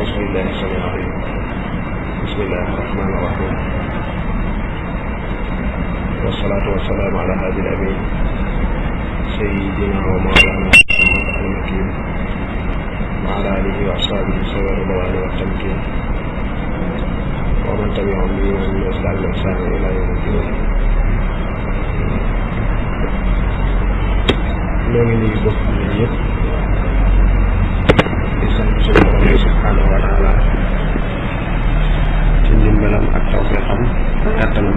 أعوذ بالله السميع العليم بسم الله الرحمن الرحيم والصلاة والسلام على هادي الأمين سيدنا ومولانا محمد المكين وعلى آله وأصحابه سوى الرضوان والتمكين ومن تبعهم بإيمان وإسلام وإحسان إلى يوم الدين. ñoo ngi nuyu bokk yi yëpp di sant suñu borom bi subhanahu wa taala ci ndimbalam ak tawfeexam ak kattanam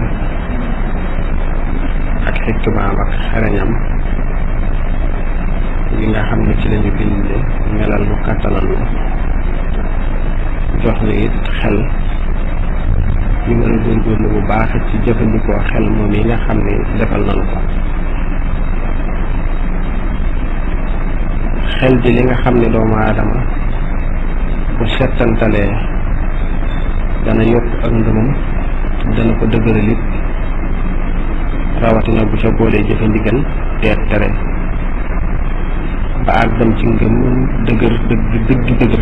ak xikmaam ak xereñam li nga xam ne ci lañu bindee melal mu kattanal lu jox ni it xel ñu mën a góorgóorlu bu baax ci jëfandikoo xel moom yi nga xam ne defal nañu ko. xel ji li nga xam ne doomu aadama bu settantalee dana yokk ak ngëmam dana ko dëgëral it rawatina bu ca boolee jëfe ndigal teet tere ba àggam ci ngëm dëgër dëgg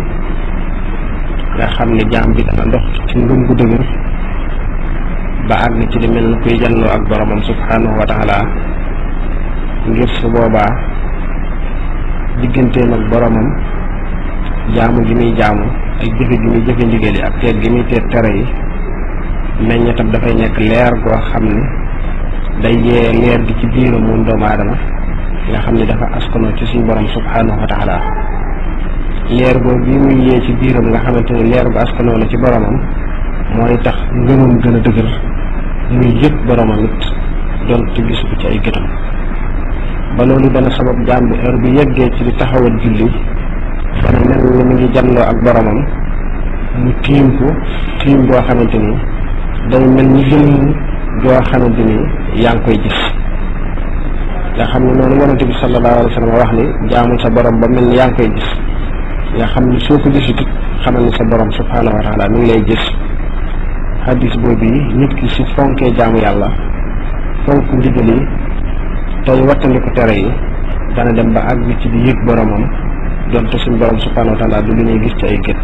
nga xam ne jaam bi dana dox ci ngëm gu dëgër ba àgg ci li mel na kuy jàlloo ak boromam subhanahu wa taala ngir su boobaa digganteem ak boromam jaamu gi muy jaamu ak jëfe gi muy jëfe ndigal yi ak teet gi muy teet tere yi meññetam dafay nekk leer goo xam ne day yee leer gi ci biiram moom doomu aadama nga xam ne dafa askanoo ci suñu borom subhanahu wa taala leer boobu bi muy yee ci biiram nga xamante ne leer gu askanoo la ci boromam mooy tax ngëmam gën a dëgër muy yëg boromam it doon te gis ko ci ay gëtam ba loolu dana sabab jaam bi heure bu yeggee ci di taxawal julli dana mel ni mu ngi jàlloo ak boromam mu tiim ko tiim boo xamante ni day mel ni jëmm joo xamante ni yaa ngi koy gis nga xam ne noonu yonente bi sallallahu alayhi wa sallam wax ni jaamul sa borom ba mel ni yaa ngi koy gis nga xam ne soo ko gisut xamal ni sa borom subhanahu wa taala mi ngi lay gis. hadis boobu yi nit ki si fonkee jaamu yàlla fonk ndigal yi tey wattandiku tere yi dana dem ba àgg ci di yëg boromam donte suñ borom subhanahu wa taala du lu ñuy gis ci ay gët.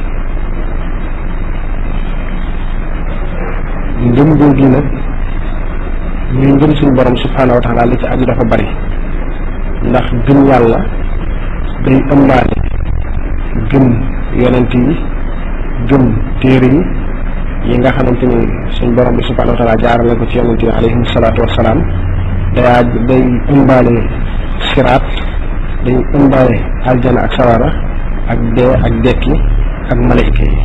ngëm googu nag ñuy ngëm suñ borom subhanahu wa taala li ci aju dafa bari ndax gëm yàlla day ëmbaale gëm yonent yi gëm téere yi nga xamante ni suñ borom bi subhanahu wa taala jaarale ko ci yonent yi alayhim salaatu wassalaam day ëmbaale siraat day ëmbaale aljana ak sawara ak dee ak dekki ak malayka yi.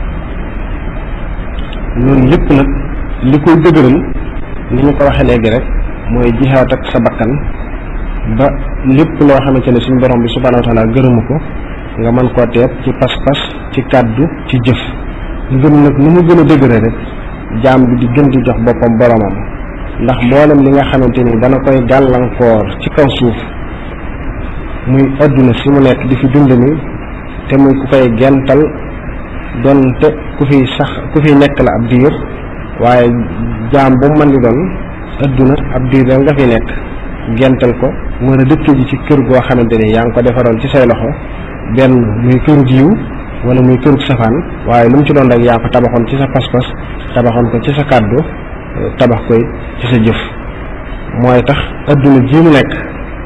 loolu lépp nag li koy dëgëral ni ñu ko waxee léegi rek mooy jihaat ak sa bakkan ba lépp loo xamante ne suñ borom bi subhanahu wa taala gërëmu ko nga mën koo teet ci pas-pas ci kàddu ci jëf. ngëm nag ni mu gën a dëgëre rek jaam bi di gën di jox boppam boromam ndax mboolem li nga xamante ni dana koy gàllankoor ci kaw suuf muy adduna si mu nekk di fi dund ni te muy ku koy gental donte ku fi nekk la ab diir waaye jaam bu mën di doon adduna ab diir da nga fi nekk gental ko war a dëkk ji ci kër goo xamante ni yaa ngi ko defaroon ci say loxo benn muy këru yiw wala muy kërug safaan waaye lu mu ci doon rek yaa ko tabaxoon ci sa pas-pas tabaxoon ko ci sa kàddu tabax koy ci sa jëf. mooy tax adduna ji mu nekk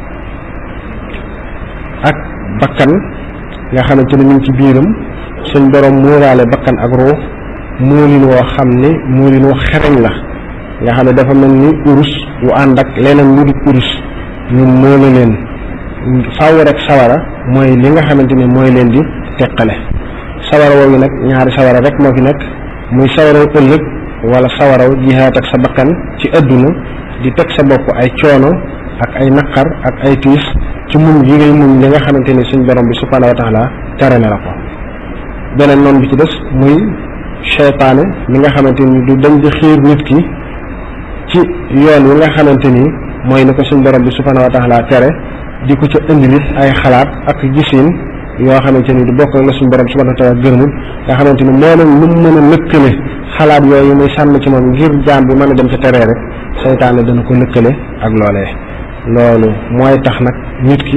ak bakkan nga xamante ne ñu ngi ci biiram suñ borom muuraale bakkan ak ruux moolin woo xam ne moolin woo xereñ la nga xam ne dafa mel ni urus wu ànd ak leneen lu dul urus ñu moole leen faaw rek sawara mooy li nga xamante ne mooy leen di teqale. sawara woowu nag ñaari sawara rek moo fi nekk muy sawaraw ëllëg wala sawaraw jihaat ak sa bakkan ci adduna di teg sa bopp ay coono ak ay naqar ak ay tiis ci muñ yi ngay muñ li nga xamante ni suñ borom bi subhanahu wa taala tere na la ko. beneen noonu bi ci des muy seytaane mi nga xamante ni du dañ di xiir nit ki ci yoon wi nga xamante ni mooy ni ko suñ borom bi subhanahu wa taala tere di ko ca indi nit ay xalaat ak gisin yoo xamante ni du bokk la suñu borom subhanahu wa taala gërëmul nga xamante ni moo leen lu mu mën a lëkkale xalaat yooyu muy sànn ci moom ngir jaam bi mën a dem ca teree rek seytaane dana ko lëkkale ak loolee. loolu mooy tax nag nit ki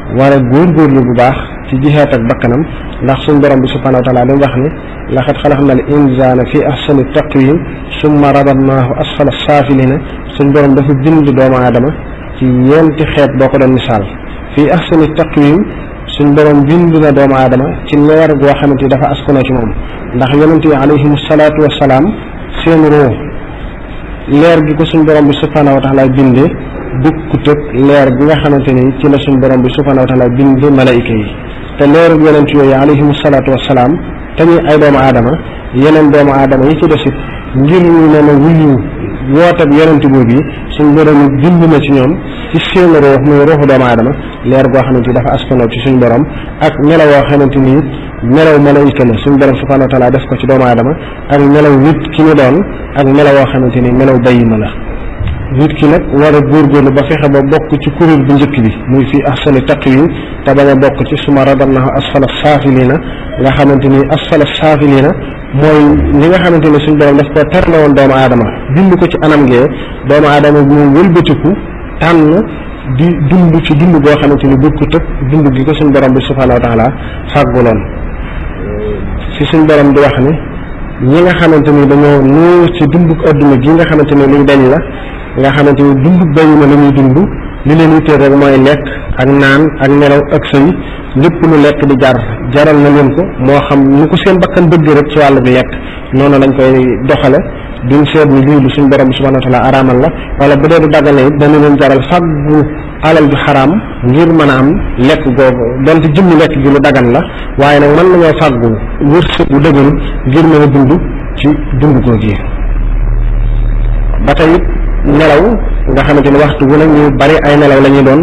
war a góorgóorlu bu baax ci jihaat ak bakkanam ndax suñ borom bi subhanahu wa taala li mu wax ni laqad xalaqna al insana fi ahsani taqwim summa radadnahu asfala saafilina suñ borom dafa bind doomu aadama ci ñeenti xeet boo ko doon misaal fi ahsani taqwim suñ borom bind na doomu aadama ci leer goo xamante ni dafa askanoo ci moom ndax yonent yi alayhimu salaatu wasalaam seen roo leer gi ko suñ borom bi subhanahu wa taala bindee bukkut ak leer gi nga xamante ni ci la suñ borom bi subhanahu wa taala bind malaayika yi te leeru yonent yooyu alayhimu salaatu wasalaam te ñuy ay doomu aadama yeneen doomu aadama yi ci desit ngir ñu ne na wuyu wootab yonent boobu yi suñ borom bind na ci ñoom ci seen roox muy rooxu doomu aadama leer goo xamante ni dafa askanoo ci suñ borom ak melaw woo xamante ni melaw malaayika la suñ borom subhanahu wa taala def ko ci doomu aadama ak melaw nit ki ñu doon ak melaw woo xamante ni melaw bayima la nit ki nag war a góorgóorlu ba fexe ba bokk ci kuréel bu njëkk bi muy fii ahsani taqwim te bañ a bokk ci suma radalnahu asfala saafilina nga xamante ni asfala saafilina mooy li nga xamante ni suñ borom daf ko terle woon doomu aadama bind ko ci anam gee doomu aadama bi mu wëlbatiku tànn di dund ci dund boo xamante ni bokkut ak dund gi ko suñ borom bi subhanahu wa taala fàgguloon fi suñ borom di wax ni ñi nga xamante ni dañoo nuur ci dunduk adduna gi nga xamante ni luy dañ la nga xamante ni dunduk bayi na la ñuy dund li leen yitteel rek mooy lekk ak naan ak nelaw ak sëy lépp lu lekk di jaral na leen ko moo xam ñu ko seen bakkan bëgg rek ci wàllu bi lekk noonu lañ koy doxale duñ seet ni lii lu suñ borom bi subhanahu wa taala araamal la wala bu dee du daggane it dana leen jaral fàggu alal ju xaraam ngir mën a am lekk googu donte jëmmi lekk gi lu dagan la waaye nag mën nañoo fàggu wërsëg bu dëgëru ngir mën a dund ci dund googu yi ba tey it nelaw nga xamante ni waxtu bu nag ñu bari ay nelaw la ñuy doon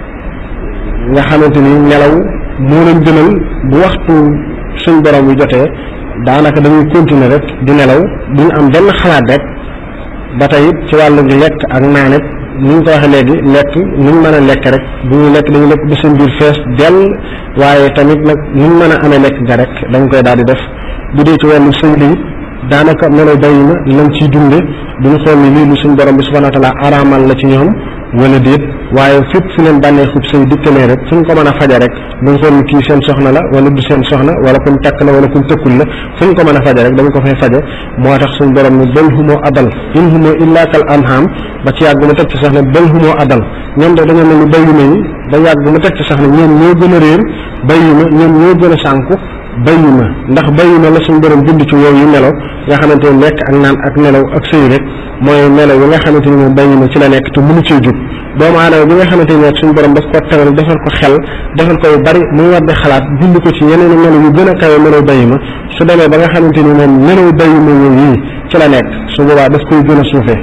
nga xamante ni nelaw moo leen gënal bu waxtu suñ borom bi jotee daanaka dañuy continuer rek di nelaw duñ am benn xalaat rek ba tey it ci wàllu gi lekk ak naanet ni ñu ko waxee léegi lekk ni ñu mën a lekk rek bu ñu lekk dañu lekk ba seen biir fees dell waaye tamit nag ni ñu mën a amee lekk ga rek dañ koy daal di def bu dee ci wàllu sëy li daanaka melo bàyyi na lañ ciy dunde duñu xool ni lii lu suñ borom bi subhanahu wa taala araamal la ci ñoom wala déet waaye fépp fu leen bànnee xub sëy dikkalee rek fu ñu ko mën a faje rek duñ xool ni kii seen soxna la wala du seen soxna wala kuñ takk la wala kuñ tëkkul la fu ñu ko mën a faje rek dañ ko fay faje moo tax suñ borom ni bal humoo adal in humoo illa kal anham ba ci yàgg mu teg ci sax ne bal humoo adal ñoom de dañoo mel ni bayyuma yi ba yàgg mu teg ci sax ne ñoom ñoo gën a réer bayyuma ñoom ñoo gën a sànku bayyuma ndax bayyuma la suñ borom bind ci woow yu melo nga xamante ni lekk ak naan ak nelaw ak sëy rek mooy melo yi nga xamante ni moom bayyuma ci la nekk te mënu cee jub doomu aadama bi nga xamante ni suñ borom daf ko teral defal ko xel defal ko yu bari muy war di xalaat bind ko ci yeneen melo yu gën a kawe melo bayyuma su demee ba nga xamante ni moom melo bayyuma yooyu yii ci la nekk su boobaa daf koy gën a suufee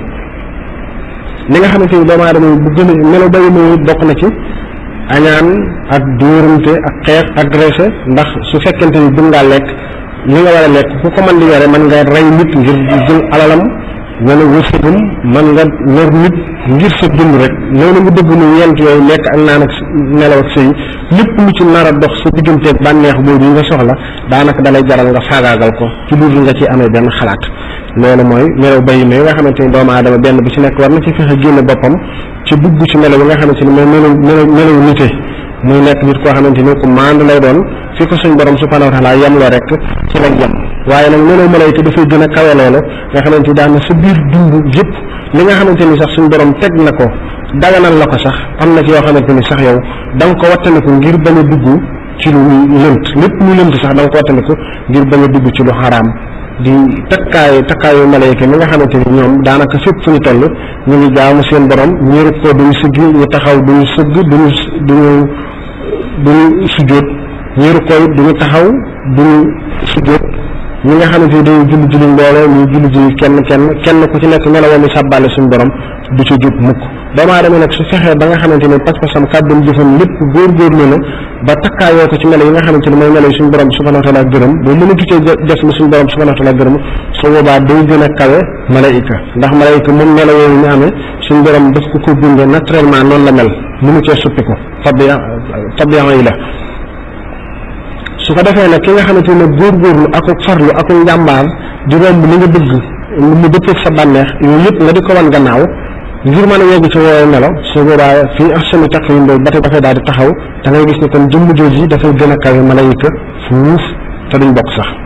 li nga xamante ni doomu aadama bu gën a melo bayyuma yooyu bokk na ci añaan ak dóorante ak xeex ak agressé ndax su fekkente ni bëgg ngaa lekk li nga war a lekk ku ko mën di yore mën nga rey nit ngir jël alalam wala wërsëgam mën nga lor nit ngir sa dund rek loolu nga dëgg nu yent yooyu lekk ak naan ak nelaw ak sëy lépp lu ci nar a dox sa digganteeg bànneex boobu yi nga soxla daanaka dalay jaral nga faagaagal ko ci loolu nga ci amee benn xalaat loolu mooy melaw bay mi nga xamante ni doomu aadama benn bu ci nekk war na ci fexe génne boppam ci dugg ci melaw yi nga xamante ni mooy melaw nite muy nekk nit koo xamante ni ku maandu lay doon fi ko suñ borom subhanahu wa taala yem la rek ci lañ yem waaye nag melaw malayka dafay gën a kawe loolu nga xamante ni daan na sa biir dund yëpp li nga xamante ni sax suñ borom teg na ko daganal la ko sax am na ci yoo xamante ni sax yow da nga ko wattandiku ngir bañ a dugg ci lu lënt lépp lu lënt sax da nga ko wattandiku ngir bañ a dugg ci lu xaraam di takkaayu malayka mi nga xamante ni ñoom daanaka fépp fu ñu toll ñu ngi jaamu seen borom ñu rukkoo duñu siggi ñu taxaw duñu sëgg duñu sujjóot ñu rukkoo it duñu taxaw duñu sujjóot ñi nga xamante ni dañuy julli mbooloo ñuy julli kenn ku ci nekk melawoo mi sàbbaale suñu borom du ci jub mukk doomu aadama nag su fexee ba nga xamante ni pas-pasam kàddum jëfam lépp góorgóorlu na ba takkaayoo ko ci melo yi nga xamante ni mooy melo yi suñu borom subhanahu wa taala gërëm ba mën a tuccee def ni suñu borom subhanahu wa taala gërëm su boobaa day gën a kawe malaayika ndax malaayika moom melo yooyu ñu amee suñu borom daf ko bindee naturellement noonu la mel mënu cee suppi ko tabian yi la su ko defee nag ki nga xamante ne góorgóorlu ak farlu ak njàmbaar di romb li nga bëgg mu dëppoog sa bànneex yooyu yëpp nga di ko wan gannaaw ngir mën a yegg ci woowu melo su boobaa fii ahsani taqwiim boobu ba tey dafay daal di taxaw da ngay gis ne kon jëmm jooju yi dafay gën a kawe malayka fuuf te duñ bokk sax.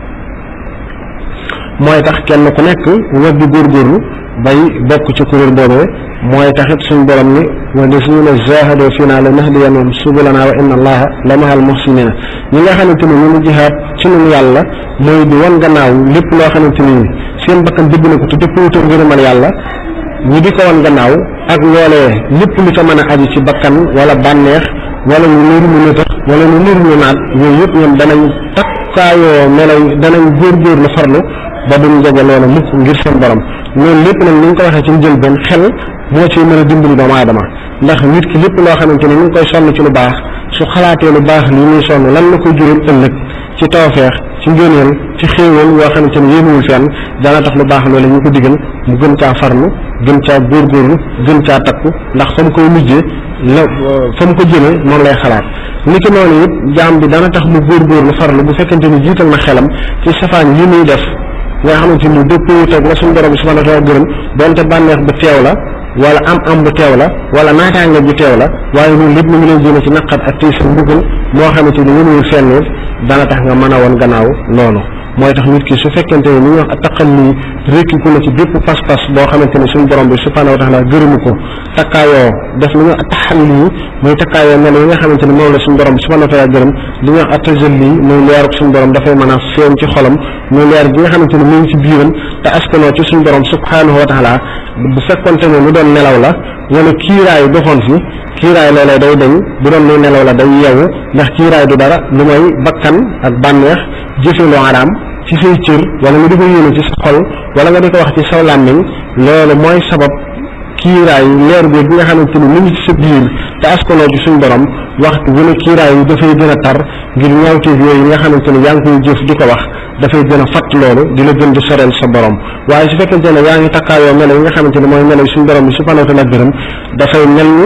mooy tax kenn ku nekk war di góorgóorlu bay bokk ci kuréel boobee mooy taxit suñ borom ni walladina jahadu fiina lanahdiyannahum subulana wa inna allaha la mahal muhsinina ñi nga xamante ni ñu ngi jihaad ci ñun yàlla mooy di wan gannaaw lépp loo xamante ni seen bakkan dëgg na ko te dëpp wutal ngërëmal yàlla ñi di ko wan gannaaw ak loolee lépp lu ca mën a aju ci bakkan wala bànneex wala ñu niru lu nëtax wala ñu niru lu naat yooyu yëpp ñoom danañ takkaayoo melaw danañ góorgóorlu farlu ba duñ jege loolu mukk ngir seen borom loolu lépp nag ni ñu ko waxee ci njëlbeen xel moo ci mën a dimbali doomu aadama ndax nit ki lépp loo xamante ni ñu ngi koy sonn ci lu baax su xalaatee lu baax lii muy sonn lan la koy jural ëllëg ci tawfeex ci ngëneel ci xéewal yoo xamante ni yéenuwul fenn dana tax lu baax loolu ñu ko digal mu gën caa farlu gën caa góorgóorlu gën caa takku ndax fa mu koy mujjee la fa mu ko jëmee moom lay xalaat ni ki noonu it jaam bi dana tax mu góorgóorlu farlu bu fekkente ni jiital na xelam ci safaan yi muy def nga xamante ni dëppoo teg la suñu borom bi subhanahu wa taala gërëm donte bànneex bu teew la wala am bu teew la wala naataange bu teew la waaye loolu lépp mu ngi lay jëme ci naqar ak tiis sa mbugal moo xamante ni yënuwul fenn dana tax nga mën a woon gannaaw loolu mooy tax nit ki su fekkente ni li ñuy wax taqal lii rékkiku na ci bépp pas-pas boo xamante ni suñu borom bi subhanahu wa taala gërëmu ko takkaayoo def li ñuy wax taxal lii muy takkaayoo mel yi nga xamante ni moom la suñu borom bi subhanahu wa taala gërëm li ñuy wax attajal lii muy leeruk suñu borom dafay mën a feeñ ci xolam muy leer gi nga xamante ni mu ngi ci biiram te askanoo ci suñu borom subhanahu wa taala bu fekkonte ne lu doon nelaw la wala kiiraay doxoon fi kiiraay loolee day dañ bu doon luy nelaw la day yeewu ndax kiiraay du dara lu may bakkan ak bànneex jëfe lu araam ci say cër wala nga di ko yéene ci sa xol wala nga di ko wax ci saw làmmiñ loolu mooy sabab kiiraay leer bi nga xamante ni mu ngi ci sa biir te askanoo ci suñu borom waxtu bu ne kiiraay yi dafay gën a tar ngir ñaawteef yooyu nga xamante ni yaa ngi koy jëf di ko wax dafay gën a fatt loolu di la gën di soreel sa borom waaye su fekkente ne yaa ngi takkaayoo melo yi nga xamante ni mooy melo suñu borom bi subhanahu wa taala gërëm dafay mel ni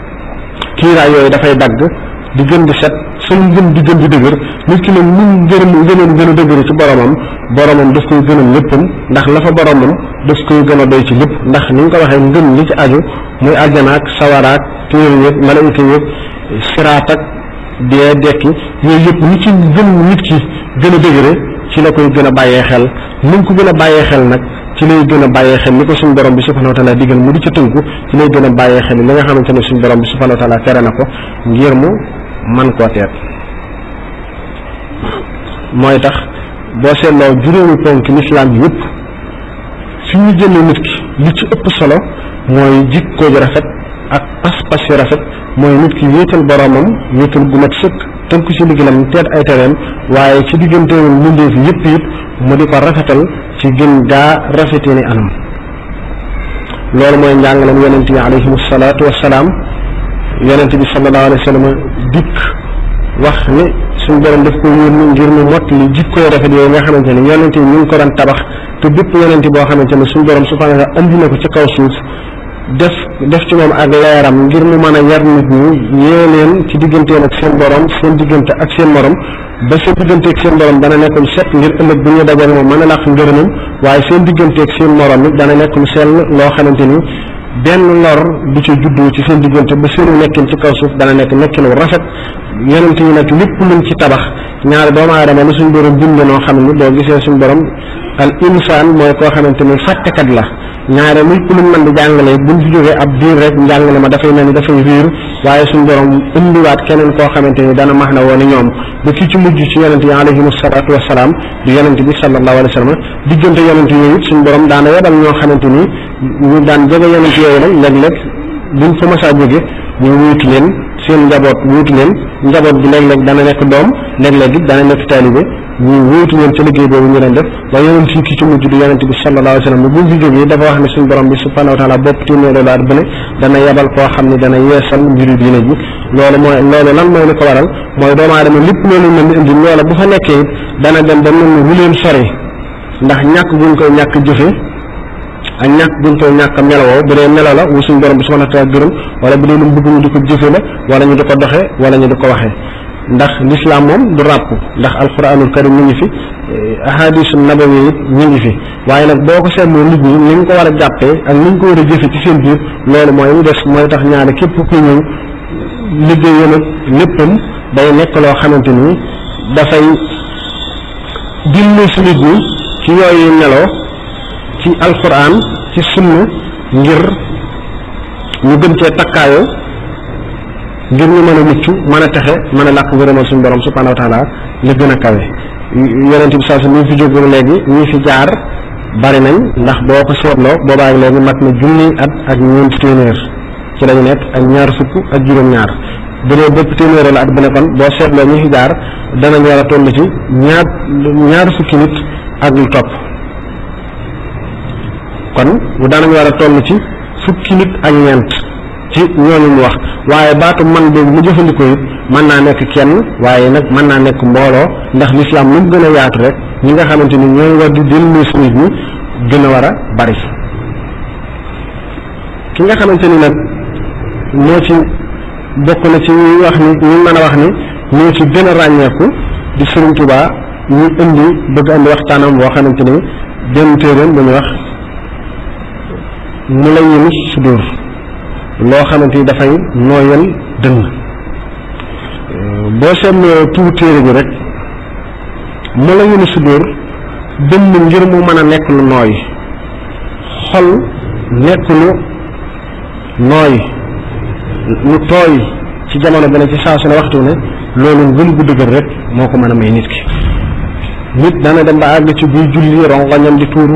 kiiraay yooyu dafay dagg di gën di set suñ gën di gën di dëgër nit ki nag mu gën a dëgër ci boromam daf koy gënal léppam ndax la fa boromam daf koy gën a doy ci lépp ndax ni nga ko waxee ngën li ci aju muy aljanaak sawaraak téere yëpp malaayika yëpp siraat ak dee dekki yooyu yëpp ni ci gën nit ki gën a dëgëre ci la koy gën a bàyyee xel ni nga ko gën a bàyyee xel nag ci lay gën a bàyyee xel ni ko suñu borom bi subhanahu wa taala digal mu di ca tënku ci lay gën a bàyyee xel li nga xamante ne suñu borom bi subhanahu wa taala tere na ko ngir mu man koo teet mooy tax boo seetloo juróomi ponk lislaam yi yëpp fi ñu jëlee nit ki li ci ëpp solo mooy jikko ju rafet ak pas-pas yu rafet mooy nit ki wéetal boromam wéetal gu mat sëkk tënku ci liggéeyam teet ay tereem waaye ci digganteewul mbindeef yëpp it mu di ko rafetal ci gën gaa rafetee ni anam loolu mooy njàngalam yonent yi alayhimu salaatu wassalaam yonent bi sallallahu alayhi wa sallam dikk wax ni suñu borom daf ko yónni ngir mu mott li jikkooy rafet yooyu nga xamante ne yonent yi ñu ngi ko daan tabax te bépp yonent boo xamante ne suñu borom subhanahu wa taala andi na ko ci kaw suuf def ci moom ak leeram ngir mu mën a yar nit ñi yee leen ci digganteen ak seen borom seen diggante ak seen morom ba seen diggante ak seen borom dana nekk lu set ngir ëllëg bu ñu dajal moom mën a làq ngërëmam waaye seen diggante ak seen morom it dana nekk lu sell loo xamante ni benn lor du ci juddoo ci seen diggante ba seenu nekkin ci kaw suuf dana nekk nekkin wu rafet yonent yi nag lépp luñ ci tabax ñaari doomu aadama la suñ borom bind noo xam ne boo gisee suñ borom al insaan mooy koo xamante ni fàttekat la ñaare lépp luñ mën di jàngale buñ fi jógee ab biir rek njàngale ma dafay mel ni dafay riir waaye suñ borom indiwaat keneen koo xamante ni dana max na woon ñoom ba ki ci mujj ci yonent yi alayhimu salaatu wassalaam di yonent bi sallallahu alayhi wa sallam diggante yonent yooyu suñ borom daana yebal ñoo xamante ni ñu daan jege yonent yooyu nag léeg-léeg buñ fa masaa jóge ñu wuutu leen seen njaboot wuutu leen njaboot bi léeg-léeg dana nekk doom léeg-léeg it dana nekk taalibe ñu wuutu leen ci liggéey boobu ñu leen def waaye yonent fii ki ci mujj di yonent bi sallallahu alayhi wa sallam bu mu fi jógee dafa wax ne suñu borom bi subhanahu wa taala bopp téeméeri at bu ne dana yebal koo xam ne dana yeesal mbiru diine ji loolu lan mooy li ko waral mooy doomu aadama lépp loolu mel ni indi loola bu fa nekkee it dana dem ba mel ni lu leen sori ndax ñàkk buñ koy ñàkk jëfe ak ñàkk buñ koy ñàkk melawoo bu dee melo la wu suñ borom bi subhanahu wa taala gërëm wala bu dee lu mu bëgg ñu di ko jëfe la wala ñu di ko doxee wala ñu di ko waxee ndax l'islam moom du ràpp ndax alquranul karim mi ngi fi ahadisu nabawi it ñu ngi fi waaye nag boo ko seetloo nit ñi ni ñu ko war a jàppee ak ni ñu ko war a jëfe ci seen biir loolu mooy mu des mooy tax ñaare képp ku ñëw liggéeyam ak léppam day nekk loo xamante ni dafay dimbali si nit ñi ci yooyu meloo ci alquran ci sunna ngir ñu gën cee takkaayoo ngir ñu mën a mucc mën a texe mën a làq ngërëmal suñu borom subhanahu wa taala li gën a kawe. yonent bi saa su ñu fi jógul léegi ñi fi jaar bari nañ ndax boo ko seetloo boobaag léegi mat na junni at ak ñeent téeméer ci lañu nekk ak ñaar fukk ak juróom-ñaar bu dee bépp téeméer la at bu ne kon boo seetloo ñi fi jaar danañ war a toll ci ñaar fukki nit ak lu topp kon bu daanañ war a toll ci fukki nit ak ñeent ci ñooñu mu wax waaye baatu man boobu mu jëfandikoo it mën naa nekk kenn waaye nag mën naa nekk mbooloo ndax lislaam lu mu gën a yaatu rek ñi nga xamante ni ñooy war di dellu si nit ñi gën a war a bari ki nga xamante ni nag moo ci bokk na ci ñuy wax ni ñu mën a wax ni ñoo ci gën a ràññeeku di Sëriñ Tuubaa ñu indi bëgg indi waxtaanam boo xamante ni benn téeréem bu ñuy wax Mulayyinu Sudur loo xamante ni dafay nooyal dënn boo seetloo tuur téere bi rek Mulayyinu Sudur dënn ngir mu mën a nekk lu nooy xol nekk lu nooy lu tooy ci jamono bi ne ci saa su ne waxtu ne loolu ngëm gu dëgër rek moo ko mën a may nit ki nit dana dem ba àgg ci buy julli rongoñam di tuuru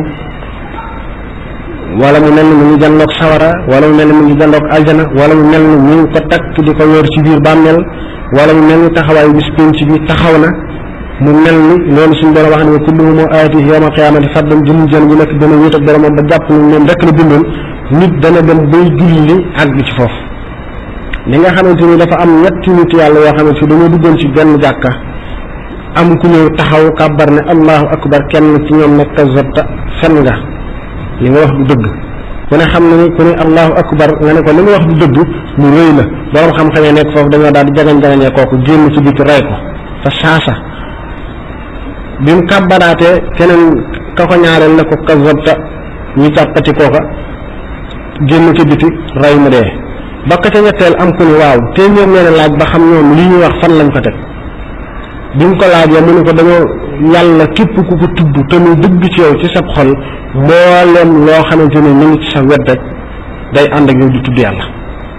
wala mu mel ni mu ngi jandoog sawara wala mu mel ni mu ngi jandoog aljana wala mu mel ni ñu ngi ko takk di ko yor ci biir bàmmeel wala mu mel ni taxawaayu bis penc bi taxaw na mu mel ni loolu suñu borom wax ne wa kulluhum aatihi yawmal qiyaamati fardan jëm jën bu nekk dana wéet ak boromam ba jàpp ni moom rek la bindoon nit dana dem bay julli àgg ci foofu li nga xamante ni dafa am ñetti nit yàlla yoo xamante ni dañoo duggoon ci benn jàkka am ku ñëw taxaw kàbbar ne allahu akbar kenn ci ñoom ne kazabta fen nga li nga wax du dëgg ku ne xam na ni ku ne allahu akbar nga ne ko li nga wax du dëgg lu rëy la borom xam-xamee nekk foofu dañoo daal di jagañ-jagañee kooku génn ci biti rey ko fa saasa bi mu kàbbaraatee keneen ka ko ñaareel ne ko kazabta ñu jàppati kooka génn ci biti rey mu dee ba ka ca ñetteel am ku ni waaw te ñoom leen laaj ba xam ñoom li ñuy wax fan lañ ko teg bi mu ko laajee mu ne ko dañoo yàlla képp ku ko tudd te muy dëgg ci yow ci sab xol mbooleem loo xamante ni mu ngi ci sa wet rek day ànd ak yow di tudd yàlla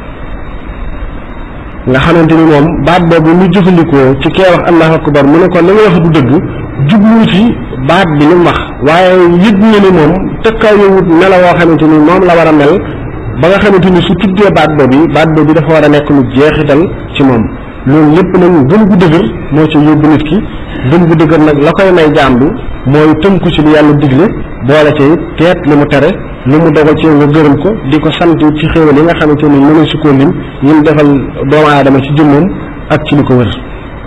nga xamante ni moom baat boobu mu jëfandikoo ci kee wax allahu akbar mu ne ko li nga wax du dëgg jublu ci baat bi ni mu wax waaye yëg na ni moom tëkkaayowut mela woo xamante ni moom la war a mel ba nga xamante ni su tuddee baat boobu dafa war a nekk lu jeexital ci moom loolu lépp nag gëm gu dëgër moo ci yóbbu nit ki gëm gu dëgër nag la koy may jaam bi mooy tënku ci li yàlla digle boole ci teet li mu tere lu mu dogal ci nga gërëm ko di ko sant ci xéewal yi nga xamante ni mënu su ko lim yi mu defal doomu aadama ci jëmmam ak ci li ko wër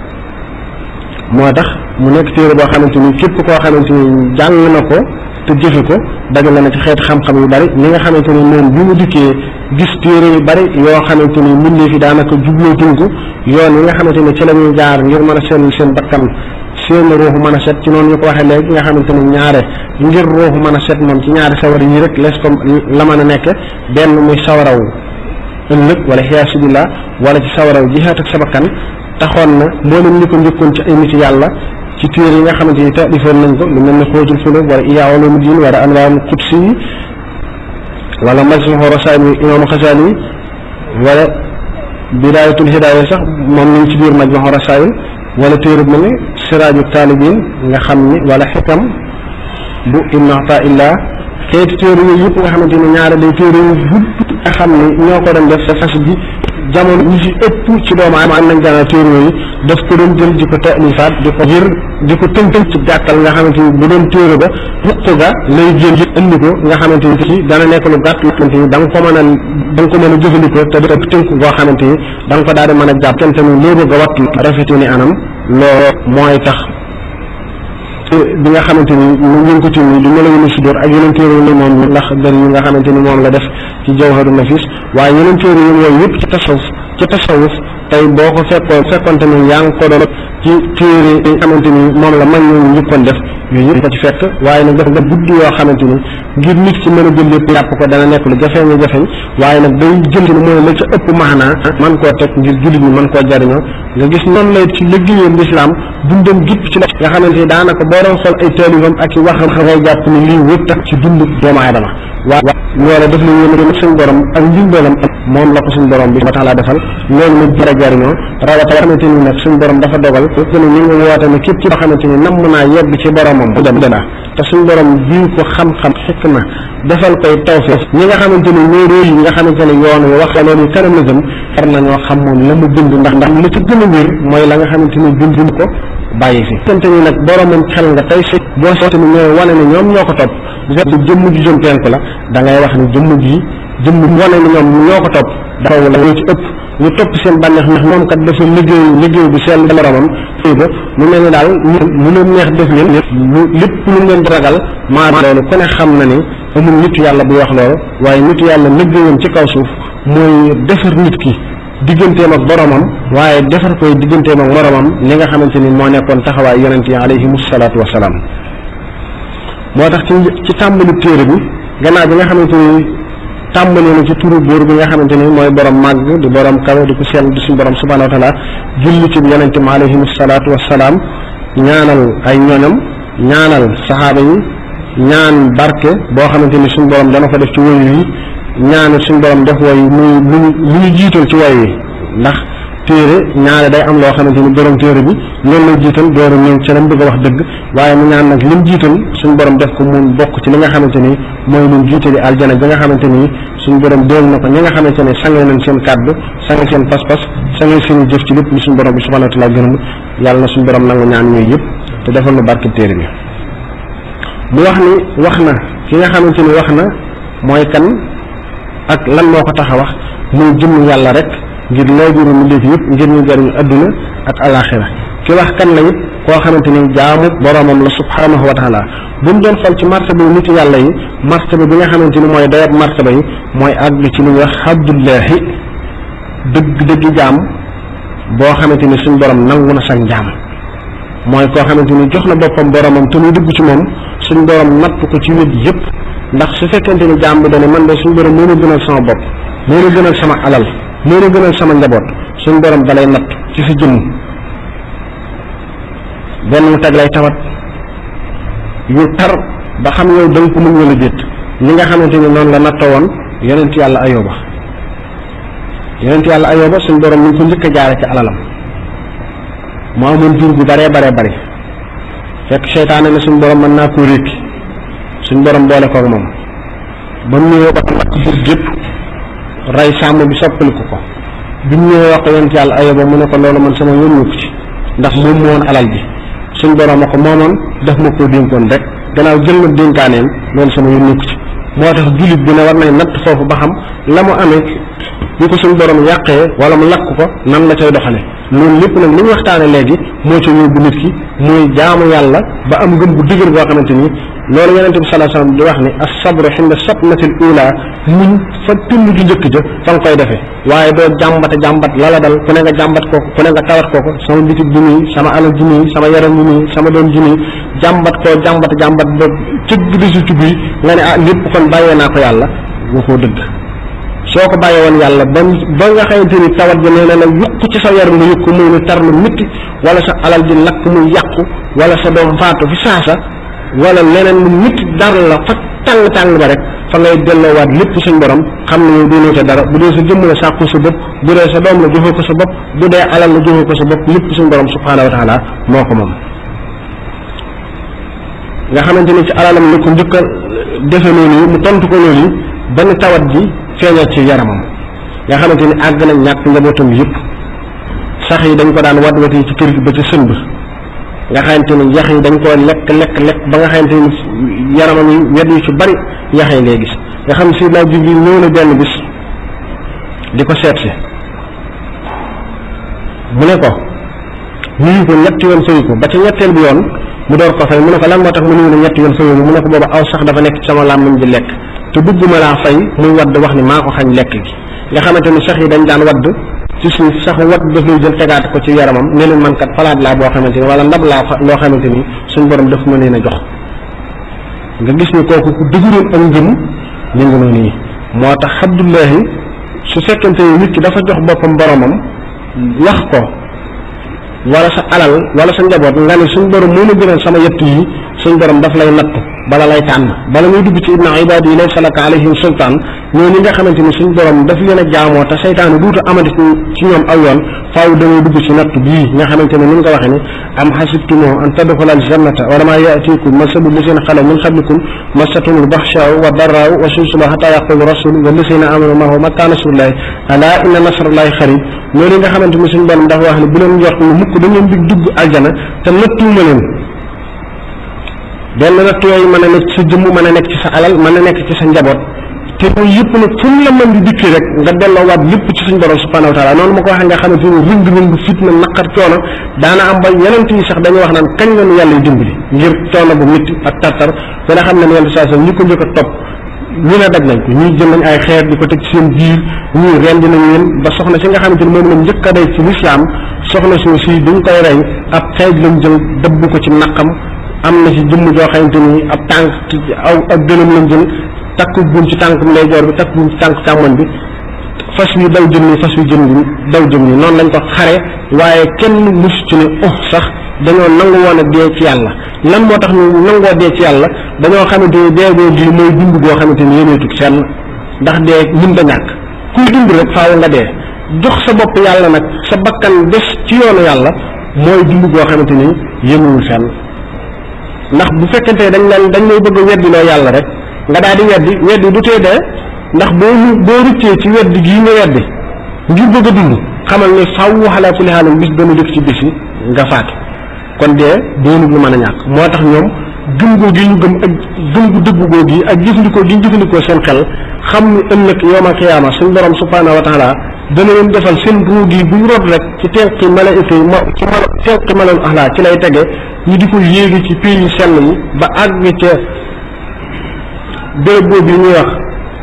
moo tax mu nekk téere boo xamante ni képp koo xamante ni jàng na ko te jëfe ko dajale na ci xeeti xam-xam yu bari ñi nga xamante ni moom bi mu dikkee gis téere yu bari yoo xamante ni mbindee fi daanaka jublootuñ ko yoon yi nga xamante ni ci la ñuy jaar ngir mën a sellal seen bakkan seen ruuxu mën a set ci noonu ñu ko waxee léegi nga xamante ni ñaare ngir ruuxu mën a set moom ci ñaari sawara yi rek lees ko la mën a nekk benn muy sawaraw ëllëg wala xiyaasu billah wala ci sawaraw jihaat ak sa bakkan taxoon na mboolem ñi ko njëkkoon ci ay nit yàlla ci téere yi nga xamante ni taalifoon nañ ko lu mel ne xóotul xulub wala Ihyaa Ulumuddin wala Anwaarul Qudsi yi wala Majmuu'u Rasaa'il imaamu Xasaali yi wala Bidaayatul Hidaaya sax moom nañ ci biir Majmuu'u Rasaa'il wala téere bu mel ne Siraaju Taalibiin nga xam ni wala Xikam bu Ibn Ataa'illah xeeti téere yooyu yëpp nga xamante ni ñaare day téere yu gudd nga xam ni ñoo ko doon def sa fas bi jamono ñi ci ëpp ci doomu aadama am nañ jàng téere yooyu daf ko doon jël di ko taalifaat di ko ngir di ko tënkal ci gàttal nga xamante ni bu doon téere ba ruq ga lay jël indi ko nga xamante ni ci dana nekk lu gàtt lu xamante ni da nga ko mën a jëfandikoo te def tënk goo xamante ni da nga ko daal di mën a jàpp kenn tamit loo bëgg a watt rafetee ni anam loolu mooy tax bi nga xamante ni ñu ngi ko tim du Mulayyinu Sudur ak yeneen téere yi moom ndax dër yi nga xamante ni moom la def ci Jawharun Nafis waaye yeneen téere yi yooyu yëpp ci tasawuf tey boo ko fekkoonte ni yaa ngi ko doon ci téere yi xamante ni moom la mag ñooñu njëkkoon def yooyu yëpp ko ci fekk waaye nag dafa guddi yoo xamante ni ngir nit ci mën a jël lépp jàpp ko dana nekk lu jafeñ waaye nag day jël ni mooy la ca ëpp maanaa man koo teg ngir jullit ñi mën koo jariñoo nga gis noonu lay ci liggéeyam lislaam dundam gépp ci la nga xamante ni daanaka boo doon xool ay taalibam ak i waxam ngay jàpp ni lii wër tax ci dund doomu aadama waaye loola daf la yéen suñ borom ak njimbalam moom la ko suñ borom bi ba tax laa defal loolu nag jara jariñoo rawata xamante ni nag suñ borom dafa dogal gën a ñu ngi woote ne képp ci boo xamante ni namm naa yegg ci boromam bu dem dana te suñ borom bii ko xam-xam xikma defal koy tawfiq ñi nga xamante ni ñoo réew yi nga xamante ni yoon wi wax loolu kanam la jëm war nañoo xam moom la mu bind ndax la ci gën a wér mooy la nga xamante ni bind ko bàyyi fi xamante ni nag boromam xel nga tey si boo seet ni ñooy wane ni ñoom ñoo ko topp bu fekk jëmm ji jëm penku la da ngay wax ni jëmm wane ni ñoom ñoo ko topp dafa la ñoo ci ëpp ñu topp seen bànneex ndax moom kat dafa liggéey bu sell boromam ba mu mel ni daal lu leen neex def leen lépp lu ngeen ragal maa loolu ku ne xam na ni amul nitu yàlla buy wax loolu waaye nitu yàlla liggéeyam ci kaw suuf mooy defar nit ki digganteem ak boromam waaye defar koy digganteem ak moromam li nga xamante ni moo nekkoon taxawaay yonent yi alayhimu salaatu wasalaam moo tax ci tàmbali téere bi gannaaw bi nga xamante ni tàmbali na ci turu buur bi nga xamante ni mooy borom màgg di borom kawe di ko sell di suñu borom subhanahu wa taala julli ci yonent mi alayhimu salaatu wasalaam ñaanal ay ñoñam ñaanal saxaaba yi ñaan barke boo xamante ni suñu borom dana ko def ci woy yi ñaan suñu borom def woy muy lu ñu jiital ci woy wi ndax téere ñaare day am loo xamante ni borom téere bi loolu lay jiital dooru ñëw ci lam bëgg a wax dëgg waaye mu ñaan nag lim jiital suñu borom def ko mun bokk ci li nga xamante ni mooy lim jiitali aljana bi nga xamante ni suñu borom déel na ko ñi nga xamante ni sange nañ seen kàddu sange seen pas-pas sange seen jëf ci lépp li suñu borom bi subhanahu wa taala gërëm yàlla na suñu borom nangu ñaan ñooyu yëpp te defal nu barke téere bi mu wax ni wax na ki nga xamante ni wax na mooy kan ak lan moo ko tax a wax muy jëmm yàlla rek ngir lay biru mu léegi yëpp ngir ñu jariñu adduna ak alaxira ki wax kan la it koo xamante ni jaamu boromam la subhanahu wa taala bu mu doon xool ci martaba nit yàlla yi martaba bi nga xamante ni mooy dayab martaba yi mooy àgg ci lu ñuy wax abdullahi dëgg jaam boo xamante ni suñ borom nangu na sax njaam mooy koo xamante ni jox na boppam boromam te muy dugg ci moom suñ borom natt ko ci wét yëpp ndax su fekkente ni jaam bi dane man de suñ borom moo ma gënal sama bopp moo ma gënal sama alal moo ma gënal sama njaboot suñ borom dalay natt ci sa jëmm benn mu teg lay tawat yu tar ba xam yow da nga ko mën wala déet ñi nga xamante ni noonu la natta woon yonent yàlla ayoba suñ borom mi ngi ko njëkk a jaare ci alalam mu amoon jur gu baree bari fekk seytaane ne suñ borom mën naa koo rékki suñ borom boole koog moom ba mu ñëwee ba lakk jur gépp rey sàmm bi soppaliku ko bi mu ñëwee wax ko yonent yàlla ayoba mu ne ko loolu man sama yoon ko ci ndax moom moo woon alal bi suñ borom a ko moomoon daf ma koo dénkoon rek gannaaw jël na dénkaaneen loolu sama yoon ko ci moo tax jullit bi ne war nañ natt foofu ba xam la mu amee ñu ko suñ borom yàqee wala mu lakk ko nan la cay doxale loolu lépp nag li ñu waxtaane léegi moo ca yóbbu nit ki muy jaamu yàlla ba am ngëm bu dëgër boo xamante ni loolu yonente bi sallallahu alayhi wasallam di wax ni as-sabru inda satmatil ula muñ fa tëll ju njëkk ja fa nga koy defee waaye doo jàmbat la dal ku ne nga jàmbat kooku ku ne nga tawat kooku sama bitig ji nii sama alal ji nii sama yaram ji nii sama doom ji nii jàmbat ba cëgg di si cubbi nga ne lépp kon bàyyee naa ko yàlla waxoo dëgg soo ko bàyyee woon yàlla ba nga xamante ni tawat ji nee na la yukk ci sa yaram nga yëg ko muy ni tar lu métti wala sa alal ji lakk muy yàqu wala sa doom faatu fi saasa wala leneen lu métti dara la fa tàng ba rek fa ngay delloowaat lépp suñ borom xam ne yow doonoo ca dara bu dee sa jëmm la sàkku sa bopp bu dee sa doom la joxoo ko sa bopp bu dee alal la joxoo ko sa bopp lépp suñ borom subhaanahu wa taala moo ko moom nga xamante ni ci alalam la ko njëkk a defe noonu yi mu tontu ko loolu yi benn tawat ji feeñal ci yaramam nga xamante ni àgg nañ ñàkk njabootam yëpp sax yi dañ ko daan wat yi ci kër gi ba ci sën ba nga xamante ni yax yi dañ koo lekk ba nga xamante ni yaramam yi wet yu ci bari yax yi ngay gis nga xam si naa Jibril ñëw na benn bis di ko seet si mu ne ko nuyu ko ñetti yoon fayu ko ba ci ñetteel bi yoon mu door ko fay mu ne ko lan moo tax mu nuyu na ñetti yoon fayu mu ne ko booba aw sax dafa nekk ci sama làmmiñ di lekk te bëgguma laa fay muy wadd wax ni maa ko xañ lekk gi nga xamante ni sax yi dañ daan wadd ci suuf sax wat daf lay jël tegaat ko ci yaramam ne leen man kat palaat laa boo xamante ni wala ndab laa loo xamante ni suñ borom daf ma leen a jox nga gis ni kooku ku dëgëroon ak ngëm ñu ngi noonu yi moo tax Abdullahi su fekkente ni nit ki dafa jox boppam boromam wax ko wala sa alal wala sa njaboot nga ne suñ borom moo la gënal sama yett yi suñ borom daf lay natt bala lay tànn bala muy dugg ci inna ibaadi yi laysa laka alayhim sultaan ñoo ñi nga xamante ni suñ borom daf leen a jaamoo te seytaane duutu amati ci ñoom aw yoon faaw dangay dugg ci natt bii nga xamante ne ni nga ko waxee ne am xasibtumu an tadxula aljannata wala ma yaatikum masalu lazina xalaw min qablikum masatumul baxshaau wa darraaw wa sulsulu xata yaqulu rasul wa lazina amanu maahu mata nasrullahi ala inna nasrullahi xarib loolu nga xamante ni suñ borom dafa wax ne bu leen njort ne mukk dañ leen di dugg aljana te nattuuma leen benn natt yooyu mën a nekk ci sa jëmm mën a nekk ci sa alal mën a nekk ci sa njaboot te yooyu yëpp nag fu mu la mën di dikkee rek nga delloowaat lépp ci suñ borom subhanahu wa taala noonu ma ko waxee nga xamante ni rëng-rëng fitna naqar coono daana am ba yeneen yi sax dañuy wax naan kañ la ñu yàlla dimbali ngir coono bu métti ak tartar te nga xam ne yenn saa ñi ko njëkk a topp ñu ne daj nañ ko ñuy jël nañ ay xeer di ko teg ci seen biir ñuy rendi nañ leen ba soxna si nga xamante ni moom lañ njëkk a rey ci lislaam soxna si duñ koy rey ab xeej lañ jël dëbb ko ci naqam am na ci jëmm joo xamante ni ab tànk aw ak gëlëm lañ jël takk buum ci tànk ndeyjoor bi takk buum ci tànk càmmoñ bi fas wi daw jëm ni fas wi jëm ni daw jëm ni noonu lañ ko xare waaye kenn mus ci ne sax dañoo nangu woon a dee ci yàlla lan moo tax ñu nangoo dee ci yàlla dañoo xamante ni dee boo gi mooy dund goo xamante ni yéeneetut fenn ndax dee mën da ñàkk kuy dund rek faaw nga dee jox sa bopp yàlla nag sa bakkan des ci yoonu yàlla mooy dund goo xamante ni yéenewul fenn ndax bu fekkente dañ lay bëgg a weddiloo yàlla rek nga daal di weddi du tee dee ndax boo ruccee ci weddi gii nga weddi ngir bëgg a dund xamal ne faaw xalaa kulli xaalam bis dana dëkk ci bis yi nga faatu kon dee doonu lu mën a ñàkk moo tax ñoom gëm goo gi ñu gëm ak gëm gu dëggu goo gi ak jëfandikoo gi ñu jëfandikoo seen xel xam ni ëllëg yawmal qiyaama suñ borom subhaanahu wa taala dana leen defal seen ruu gi buñ rot rek ci tenqi malaayika yi ci tenqi malal axlaa ci lay tege ñu di ko yéegi ci pays yu sell yi ba àgg ca béréb boobu yi ñuy wax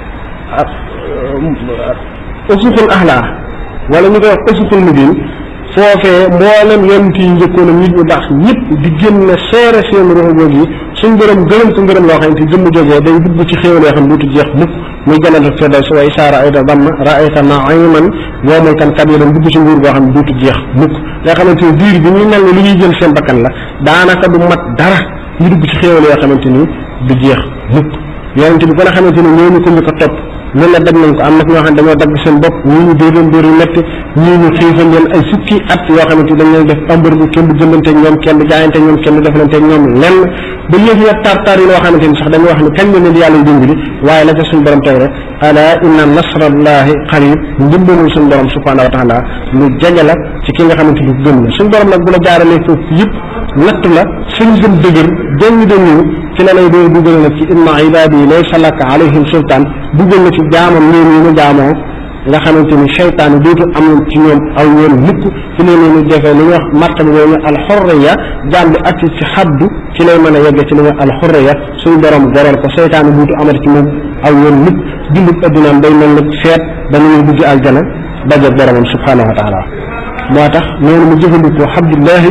ufuqul axlaa wala ñu koy wax ufuqul mubin foofee mboolem yonent yi njëkkoon nit ñu baax ñëpp di génne seere seen ruux googu yi suñ borom gërëm ko ngërëm loo xam ne jëmm jógee day dugg ci xéewal yoo xam ne dootu jeex mukk muy gënal firdaws wa isaa raayta damma raayta naiman wa mulkan kabiran dugg ci nguur goo xam ne dootu jeex mukk nga xamante ni diir bi ñuy mel ni lu ñuy jël seen bakkan la daanaka du mat dara ñu dugg ci xéewal yoo xamante ni du jeex mukk yonent bi ba nga xamante ni ñooñu ko ñu ko topp loolu la daj nañ ko am na ñoo xam ne dañoo dagg seen bopp ñii ñu dóor leen dóor yu metti ñii ñu xiifal leen ay fukki at yoo xamante ni dañ leen def embargo kenn du jëndanteeg ñoom kenn du jaayanteeg ñoom kenn du defalanteeg ñoom lenn ba yëf ya tar yi loo xamante ni sax dañuy wax ni kañ la leen yàlla dimbali waaye la ca suñ borom teg rek ala inna nasrallahi qarib ndimbalul suñ borom subhanahu wa taala lu jege la ci ki nga xamante ni gëm la suñ borom nag bu la jaaralee foofu yëpp natt la suñ gëm dëgër jëng dañu ci la lay doo dugal nag ci inna ibadi laysa laka alayhim sultaan dugal na ci jaamam ñoom yi mu jaamoo nga xamante ni seytaane dootu am ci ñoom aw yoon mukk ci leen ñu defee li ñuy wax martaba boobu ñu alxurriya jaam bi atti ci xaddu ci lay mën a yegge ci li ñuy wax alxurriya suñu borom goreel ko seytaane dootu amati ci moom aw yoon mukk dundub addinaam day mel ni feet danañuy dugg aljana daje boromam subhanahu wa taala moo tax noonu mu jëfandikoo Abdullahi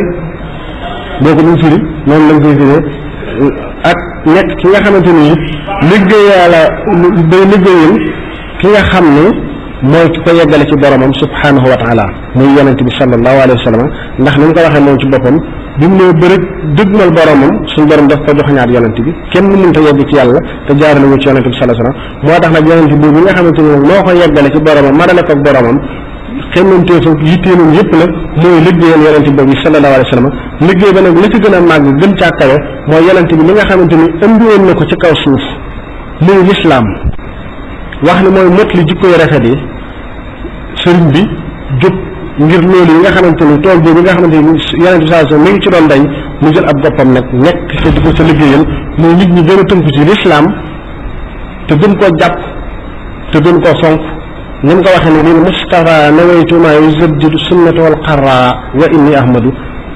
boo ko duñ firi noonu lañ koy firee ak nekk ki nga xamante ni liggéeyaala day liggéeyal ki nga xam ne mooy ki ko yeggale ci boromam subhanahu wa taala muy yonente bi sallallahu alayhi wa sallam ndax ni mu ko waxee moom ci boppam bi mu nee bërëg dëgmal boromam suñ borom daf ko jox ñaar yonente bi kenn mënta yegg ci yàlla te jaarale wu ci yonente bi sallallahu alayhi wa sallam moo tax nag yonente boobu nga xamante ni moo ko yeggale ci boromam marale ko ak boromam xemmantee fa yitteelum yëpp nag mooy liggéeyal yonente boobu sallallahu alayhi wa sallam liggéey ba nag li ci gën a màgg gën caa kawe mooy yonente bi li nga xamante ni indi woon na ko ci kaw suuf muy lislaam wax ne mooy mot li jikko yu rafet yi sëriñ bi jóg ngir loolu yi nga xamante ni tool boobu nga xamante ni yonente bi sallallahu mi ngi ci doon day mu jël ab boppam nag nekk te di ko sa liggéeyal mooy nit ñi gën a tënku ci lislaam te gën koo jàpp te gën koo fonk ni mu ko waxee ne lil Mustafa nawaytu ma yujaddidu sunnata wal qarra wa inni ahmadu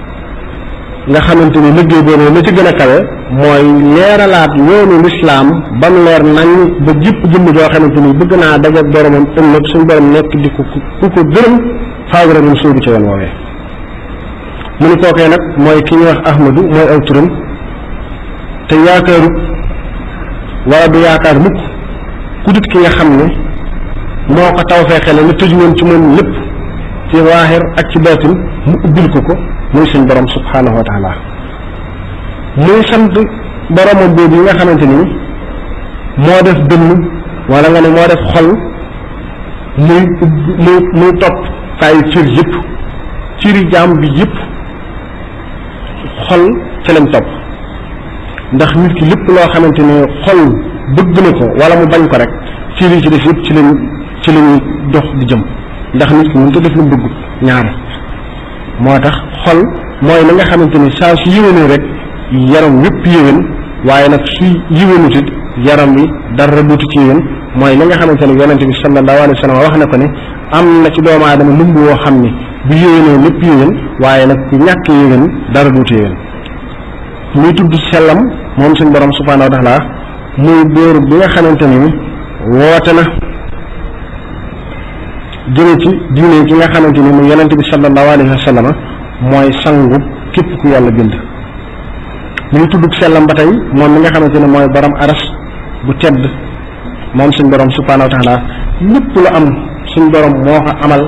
nga xamante ni liggéey boobu la ci gën a kawe mooy leeralaat yoonu lislaam ba mu leer nañ ba jëpp jëmm joo xamante ni bëgg naa dajeek boromam ëllëg suñu borom nekk di ku ko gërëm faaw rek mu sóobu ci yoon woowee mu ni kookee nag mooy ki ñuy wax Ahmadu mooy aw turam te yaakaarut wala du yaakaar mukk ku dut ki nga xam ne moo ko tawfeexale la tëju woon ci moom lépp ci zaahir ak ci baatin mu ubbil ko muy suñ borom subhaanahu wa taala muy sant boromam boobu yi nga xamante ni moo def dënn wala nga ne moo def xol muy topp ay cër yëpp cëri jaam bi yëpp xol ci lañ topp ndax nit ki lépp loo xamante ne xol bëgg na ko wala mu bañ ko rek cër yi ci def yëpp ci lañuy dox di jëm ndax nit ki mënut a def lu bëgg ñaare moo tax xol mooy la nga xamante ni saa su yéwénee rek yaram yëpp yéwén waaye nag su yéwénut it yaram wi dara duutu ci yéwén mooy li nga xamante ne yonente bi sallallahu alayhi wa sallam wax na ko ne am na ci doomu aadama lumb woo xam ne bu yéwénee lépp yéwén waaye nag ku ñàkk yéwén dara duutu yéwén muy tudd sellam moom suñ borom subhanahu wa taala muy góor bi nga xamante ni woote na jëme ci diine ki nga xamante ni mu yonente bi sallallahu alayhi wa sallam mooy sangu képp ku yàlla bind muy tudd sellam ba tey moom mi nga xamante ne mooy borom aras bu tedd moom suñ borom subhanahu wa taala lépp lu am suñ borom moo ko amal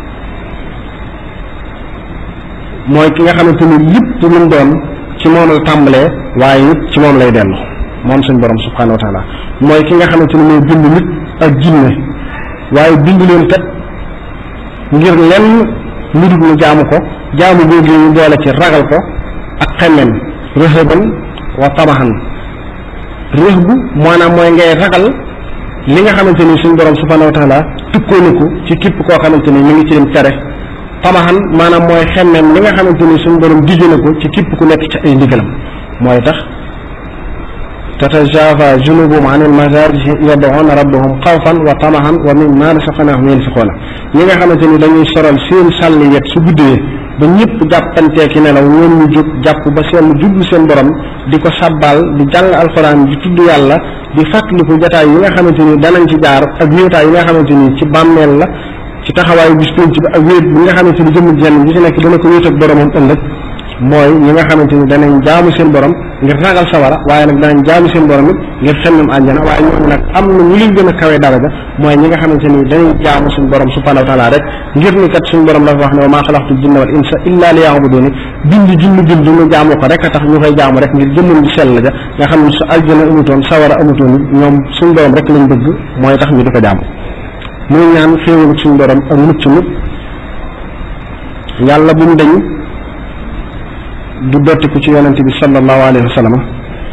mooy ki nga xamante ni lépp lu mu doon ci moom la tàmbalee waaye it ci moom lay dellu moom suñ borom subhanahu wa taala mooy ki nga xamante ni mooy bind nit ak jinne waaye bind leen kat ngir lenn lu dul ñu jaamu ko jaamu googu ñu boole ci ragal ko ak xemmem rëhëban wa tabaxan rëhbu maanaam mooy ngay ragal li nga xamante ni suñ borom subhanahu wa taala tukkoo na ko ci képp koo xamante ni mi ngi ci lim tere tabaxan maanaam mooy xemmem li nga xamante ni suñ borom digge na ko ci képp ku nekk ci ay ndigalam mooy tax tatajafa junubuhum anil madaaji'i yad'uuna rabbahum xawfan wa tamahan wa mimmaa razaqnaahum yunfiquuna ñi nga xamante ni dañuy soral seen sàlli yet su guddee ba ñëpp jàppantee ki nelaw ñoom ñu jóg jàpp ba seen jublu seen borom di ko sabbal di jàng alxuraan di tudd yàlla di fàttaliku jataay yi nga xamante ni danañ ci jaar ak wéetaay yi nga xamante ni ci bàmmeel la ci taxawaayu bis pénc bi ak wéet bi nga xamante ni jëmm jenn bi ci nekk dana ko wéet ak boromam ëllëg mooy ñi nga xamante ni danañ jaamu seen borom ngir ragal sawara waaye nag danañ jaamu seen borom it ngir xemmem àjjana waaye ñoom nag am na ñu leen gën a kawe daraja mooy ñi nga xamante ni danañ jaamu suñu borom subhanahu wa taala rek ngir ni kat suñu borom dafa wax ne wa maa xalaqtul jinna wal insa illa liya'buduni bind ñu jaamu ko rek a tax ñu koy jaamu rek ngir jëmmam di sell ja nga xam ne su àjjana amutoon sawara amutoon ñoom suñu borom rek lañ bëgg mooy tax ñu di ko jaamu muy ñaan xéewalu suñu borom ak mucc nit yàlla bu mu dañ du dottiku ci yonente bi sallallahu alayhi wa sallam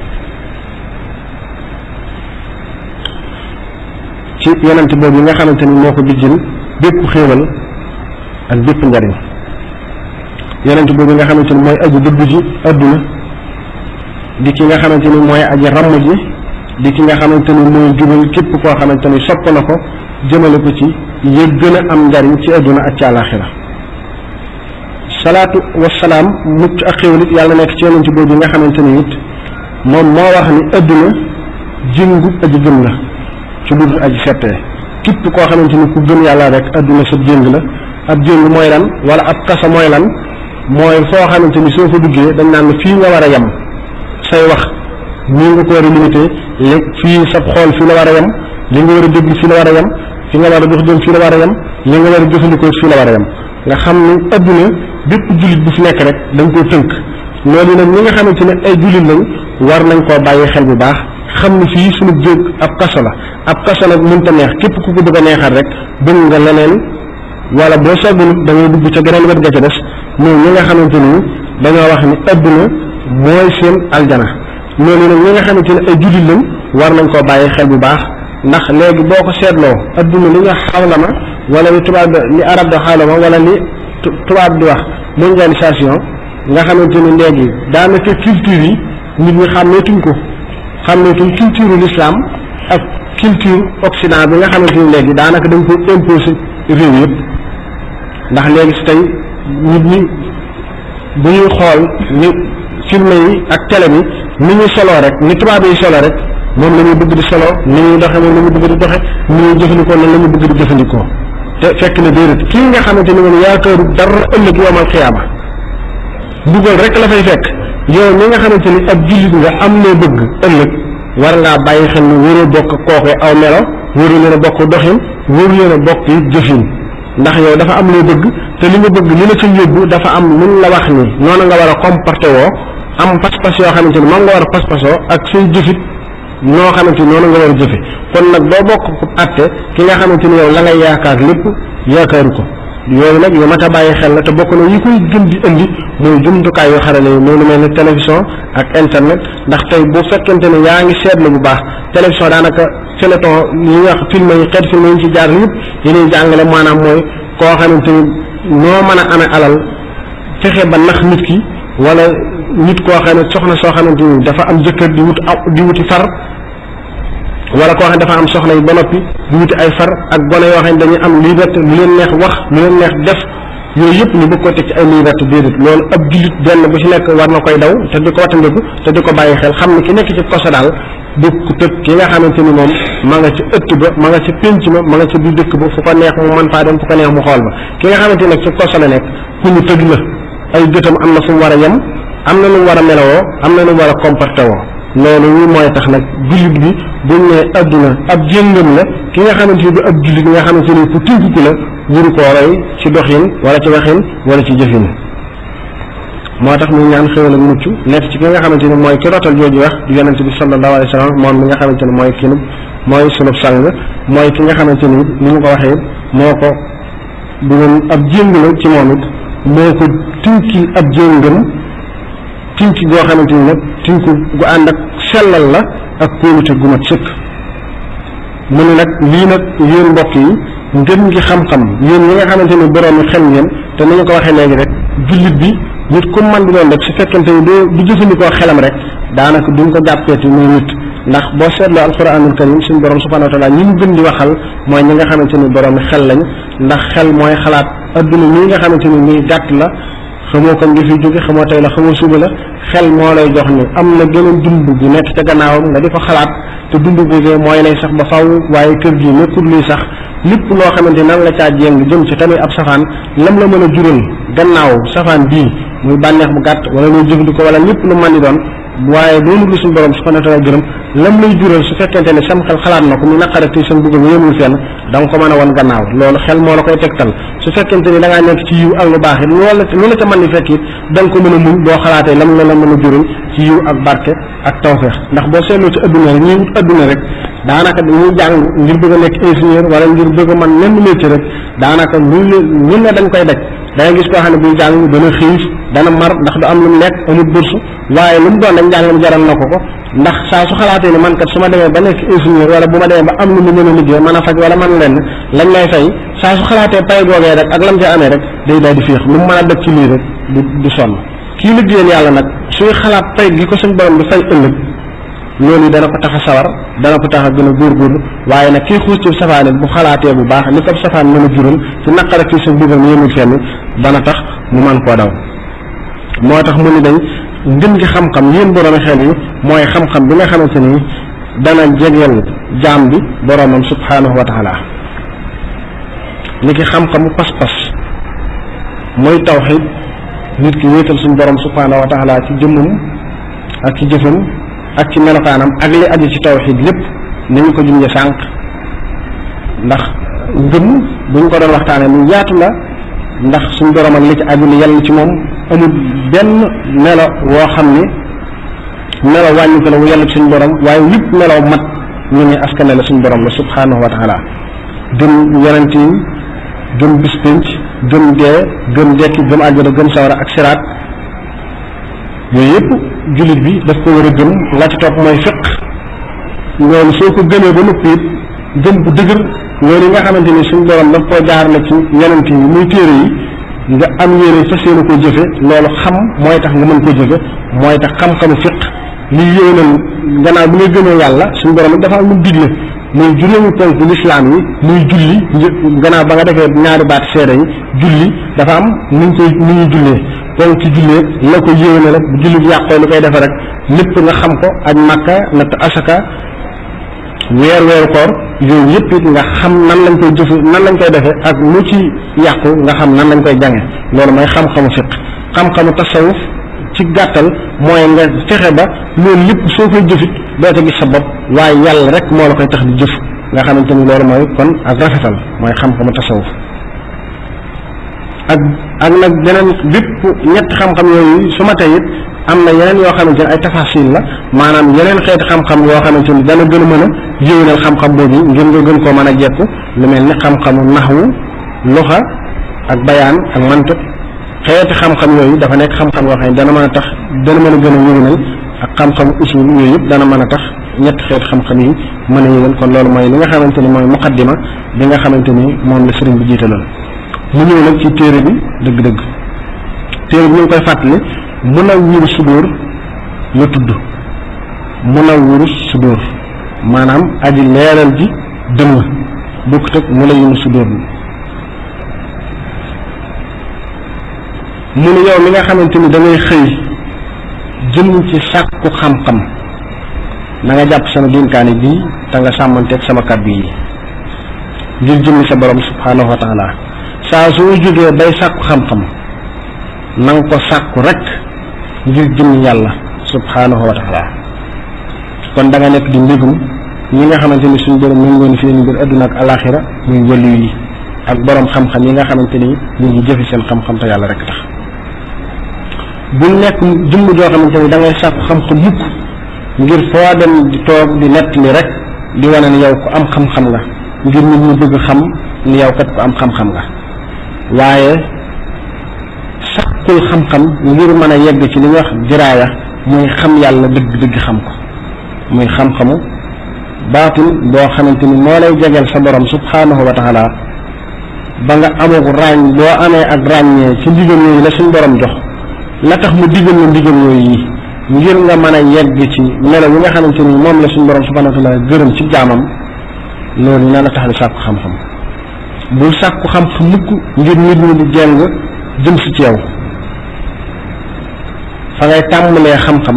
ci yonente boobu yi nga xamante ni moo ko bijjil bépp xéewal ak bépp njariñ yonente boobu yi nga xamante ni mooy aji dëgg ji adduna di ki nga xamante ni mooy aji ramm ji di ki nga xamante ni mooy jubal képp koo xamante ni sopp na ko jëmale ko ci yëg gën a am njariñ ci adduna ak ci àllaaxira salaatu wasalaam mucc ak xéwal it yàlla nekk ci yonent boobu nga xamante ni it moom moo wax ni adduna jëngu aji gëm la ci lu dul aji settee képp koo xamante ni ku gëm yàlla rek adduna sa jëng la ab jëng mooy lan wala ab kasa mooy lan mooy foo xamante ni soo fa duggee dañ naan fii nga war a yem say wax nii nga ko war a limité léegi fii sa xool fii la war a yem li nga war a déglu fii la war a yem fi nga war a dox jëm fii la war a yem li nga war a jëfandikoo fii la war a yem nga xam ni adduna bépp jullit bu fi nekk rek dañ koo tënk loolu nag ñi nga xamante ne ay jullit lañ war nañ koo bàyyi xel bu baax xam ni fii suñu jóg ab kaso la ab kaso nag mënta neex képp ku ko bëgg a neexal rek bëgg nga leneen wala boo soggunut da ngay dugg ca geneen wet ga ca des mais ñi nga xamante ni dañoo wax ni adduna mooy seen aljana loolu nag ñi nga xamante ne ay jullit lañ war nañ koo bàyyi xel bu baax ndax léegi boo ko seetloo adduna li nga xawlama wala li tubaab li arab de xawlama wala li tubaab di wax mondialisation nga xamante ni léegi daanaka culture yi nit ñi xàmmeetuñ ko xàmmeetuñ culture l'islam ak culture occident bi nga xamante ni léegi daanaka dañ ko imposer réew yëpp ndax léegi si tey nit ñi bu ñuy xool ni film yi ak télé bi ni ñuy soloo rek ni tubaab yi solo rek moom la ñuy bëgg di solo ni ñuy doxe moom la ñuy bëgg di doxe ni ñuy jëfandikoo nan la ñuy bëgg di jëfandikoo te fekk na déedéet kii nga xamante ni moom yaakaaru dara ëllëg yawmal xiyaama mbugal rek la fay fekk yow mi nga xamante ni ab jullit nga am loo bëgg ëllëg war ngaa bàyyi xel ni wëroo bokk kooku aw melo wëru leen a bokk doxin wëru leen a bokk yi jëfin ndax yow dafa am loo bëgg te li nga bëgg li la ca yóbbu dafa am luñ la wax ni noonu nga war a comporté woo am pas-pas yoo xamante ni moom nga war a pas-pasoo ak say jëfit ñoo xamante ni noonu nga war a jëfe kon nag doo bokk ko atte ki nga xamante ni yow la ngay yaakaar lépp yaakaaru ko yooyu nag yu mat a bàyyi xel la te bokk na yi koy gën di indi mooy jumtukaay yoo xarale yi mooy lu mel ni télévision ak internet ndax tey bu fekkente ne yaa ngi seetlu bu baax télévision daanaka téléton yi ñuy wax film yi xeet film yi ñu ci jaar yëpp yi ñuy jàngale maanaam mooy koo xamante ni noo mën a amee alal fexe ba nax nit ki wala nit koo xam ne soxna soo xamante ni dafa am jëkkër di wuti far wala koo xam ne dafa am soxna yi ba noppi di wuti ay far ak gone yoo xam ne dañuy am liberté lu leen neex wax lu leen neex def yooyu yëpp ñu bëgg ko teg ci ay liberté déedéet loolu ab jullit benn bu ci nekk war na koy daw te di ko wattandiku te di ko bàyyi xel xam ne ki nekk ci kosa daal dëkku tëb ki nga xamante ni moom ma nga ci ëtt ba ma nga ci pénc ma nga ci biir dëkk ba fu ko neex mu mën faa dem fu ko neex mu xool ba ki nga xamante ni nag ci kosa la nekk ku ñu tëj la ay gëtam am na fu mu war a yem am na nu mu war a melowoo am na nu mu war a comporté woo loolu wi mooy tax nag jullit bi buñ ne adduna ab jéngam la ki nga xamante ni du ab jullit nga xamante ni ku tënku la wuru koo roy ci doxin wala ci waxin wala ci jëfin moo tax muy ñaan xéwal ak mucc nekk ci ki nga xamante ni mooy ki rotal jooju wax di yonente bi sallallahu alayhi wa sallam moom mi nga xamante ni mooy kinub mooy sunub sang mooy ki nga xamante ni ni mu ko waxee moo ko du ab jéng la ci moom it moo ko tinki ab jéngam tinki goo xamante ni nag tinku gu ànd ak sellal la ak kóolute gu mat sëkk mu ne nag lii nag yéen mbokk yi ngeen ngi xam-xam yéen ñi nga xamante ni borom xel ngeen te ni ñu ko waxee léegi rek jullit bi nit ku man di doon rek su fekkente ni du jëfandikoo xelam rek daanaka duñ ko jàppeeti muy nit ndax boo seetloo alquranul karim suñu borom subhanahu wa taala ñi mu gën di waxal mooy ñi nga xamante ni borom xel lañ ndax xel mooy xalaat adduna ñi nga xamante ni muy gàtt la xamoo ko ngi fi jóge xamoo tey la xamoo suba la xel moo lay jox ni am na geneen dund bu nekk ca gannaawam nga di ko xalaat te dund boogee mooy lay sax ba faw waaye kër gi nekkul luy sax lépp loo xamante nan la caa jéng jëm ci tamit ab safaan lam la mën a jural gannaaw safaan bii muy bànneex bu gàtt wala looy jëfandikoo wala lépp lu mën di doon waaye doonu lu suñu borom subhanahu wa taala gërëm lam lay jural su fekkente ne sam xel xalaat na ko mu naqare te seen bëgg yéemul fenn da nga ko mën a wan gannaaw loolu xel moo la koy tegtal su fekkente ni da ngaa nekk ci yiw ak lu baax it lu la ca mën di fekk it da nga ko mën a muñ boo xalaatee lam la mën a jural ci yiw ak barke ak tawfeex ndax boo seetloo ci adduna rek ñuy wut adduna rek daanaka dañuy jàng ngir bëgg a nekk ingénieur wala ngir bëgg a mën lenn métier rek daanaka lu ne dañ koy daj da ngay gis koo xam ne buy jàng dana xiif dana mar ndax du am lu mu lekk amul bourse waaye lu mu doon dañ jàngam jaral na ko ndax saa su xalaatee ni man kat su ma demee ba nekk ingénieur wala bu ma demee ba am lu mu mën a liggéey mën a faj wala man lenn lañ lay fay saa su xalaatee pay googee rek ak lam ca amee rek day daal di féex lu mu mën a def ci lii rek du sonn kii liggéeyal yàlla nag suy xalaat pay gi ko suñ borom di fay ëllëg loolu dana ko tax a sawar dana ko tax a gën a góorgóorlu waaye nag kii xuus ci safaan bu xalaatee bu baax li ko safaan mën a jural ci naqara kii sa mbugal yéemul fenn dana tax mu man koo daw moo tax mu ni dañ ngën gi xam-xam yéen borom xel yi mooy xam-xam bi nga xamante ni dana jegeel jaam bi boromam subhanahu wa taala ni ki xam-xamu pas-pas mooy tawxid nit ki wéetal suñu borom subhanahu wa taala ci jëmmam ak ci jëfam ak ci melokaanam ak li aju ci tawxid lépp nañu ko junje sànq ndax ngëm buñ ko doon waxtaane lu yaatu la ndax suñu borom ak li ci aju li yàlla ci moom amul benn melo woo xam ni melo wàññi ko la wu yàlla ci suñu borom waaye lépp melo mat ñu ne askane la suñu borom la subhanahu wa taala gëm yonent yi gëm bis pénc gëm dee gëm dekki gëm àjjana gëm sawara ak siraat yooyu yëpp jullit bi daf ko war a gëm la ci topp mooy fiq loolu soo ko gëmee ba noppi it gëm bu dëgër loolu yi nga xamante ni suñu borom daf koo jaarale ci yonent yi muy téere yi nga am yéene fas yéene koo jëfe loolu xam mooy tax nga mën koo jëfe mooy tax xam-xamu fiq li yéwénal gannaaw bi nga gëmee yàlla suñu borom it dafa am lu mu digle muy juróomi ponk lislaam yi muy julli gannaaw ba nga defee ñaari baat seede yi julli dafa am nu ñuy jullee ponk ci jullee la ko yéwéne rek bu julli bi yàqoo li koy defe rek lépp nga xam ko aj màkka natt asaka weeru koor yooyu yëpp it nga xam nan lañ koy jëfe nan lañ koy defee ak lu ci yàqu nga xam nan lañ koy jànge loolu mooy xam-xamu fiq. xam-xamu tasawuf ci gàttal mooy nga fexe ba loolu lépp soo koy jëfit doo ca gis sa bopp waaye yàlla rek moo la koy tax di jëf nga xamante ni loolu mooy kon ak rafetal mooy xam-xamu tasawuf ak nag beneen bépp ñetti xam-xam yooyu su ma tey it am na yeneen yoo xamante ne ay tafasil la maanaam yeneen xeeti xam-xam yoo xamante ni dana gën a mën a yéwénal xam-xam boobu ngir nga gën koo mën a jekku lu mel ni xam-xamu naxwu luxa ak bayaan ak mantiq xeeti xam-xam yooyu dafa nekk xam-xam yoo xam ne dana mën a tax dana mën a gën a yéwénal ak xam-xamu usul yooyu yëpp dana mën a tax ñetti xeeti xam-xam yi mën a yéwén kon loolu mooy li nga xamante ni mooy muqaddima bi nga xamante ni moom la sëriñ bi jiitaloon mu ñëw nag ci téere bi dëgg-dëgg téere bi ñu ngi koy fàttali Munawwirus Sudur la tudd Munawwirus Sudur maanaam aji leeral ji dënn bokkut ak Mulayyinus Sudur mu ne yow mi nga xamante ni da ngay xëy jëm ci sàkku xam-xam na nga jàpp sama dénkaane bii te nga sàmmanteeg sama kàddu yi ngir jëmmi sa borom subhaanahu wa taala saa soo jógee bay sàkku xam-xam na nga ko sàkku rek ngir jëmmi yàlla subhaanahu wa taala kon da nga nekk di mbégum ñi nga xamante ni suñu borom méngoo ni seen mbir adduna ak alaxira muy wàllu yi ak borom xam-xam yi nga xamante ni ñu ngi jëfi seen xam-xam te yàlla rek tax bul nekk jëmm joo xamante ni da ngay sàkku xam-xam mukk ngir foo dem di toog di nett li rek di wane ni yow ku am xam-xam nga ngir nit ñi bëgg xam ni yow kat ku am xam-xam nga waaye sàkkul xam-xam ngir mën a yegg ci li ñuy wax diraaya muy xam yàlla dëgg-dëgg xam ko muy xam-xamu baatin boo xamante ni moo lay jegeel sa borom subhaanahu wa taala ba nga amogu boo amee ak ràññee ci ndigal yooyu la suñ borom jox la tax mu digal la ndigal yooyu yi ngir nga mën a yegg ci melo yi nga xamante ni moom la suñ borom subhaanahu wa taala gërëm ci jaamam loolu na la tax di sàkku xam-xam bul sàkku xam-xam mukk ngir nit ñi di jeng jëm si ci yow fa ngay tàmbalee xam-xam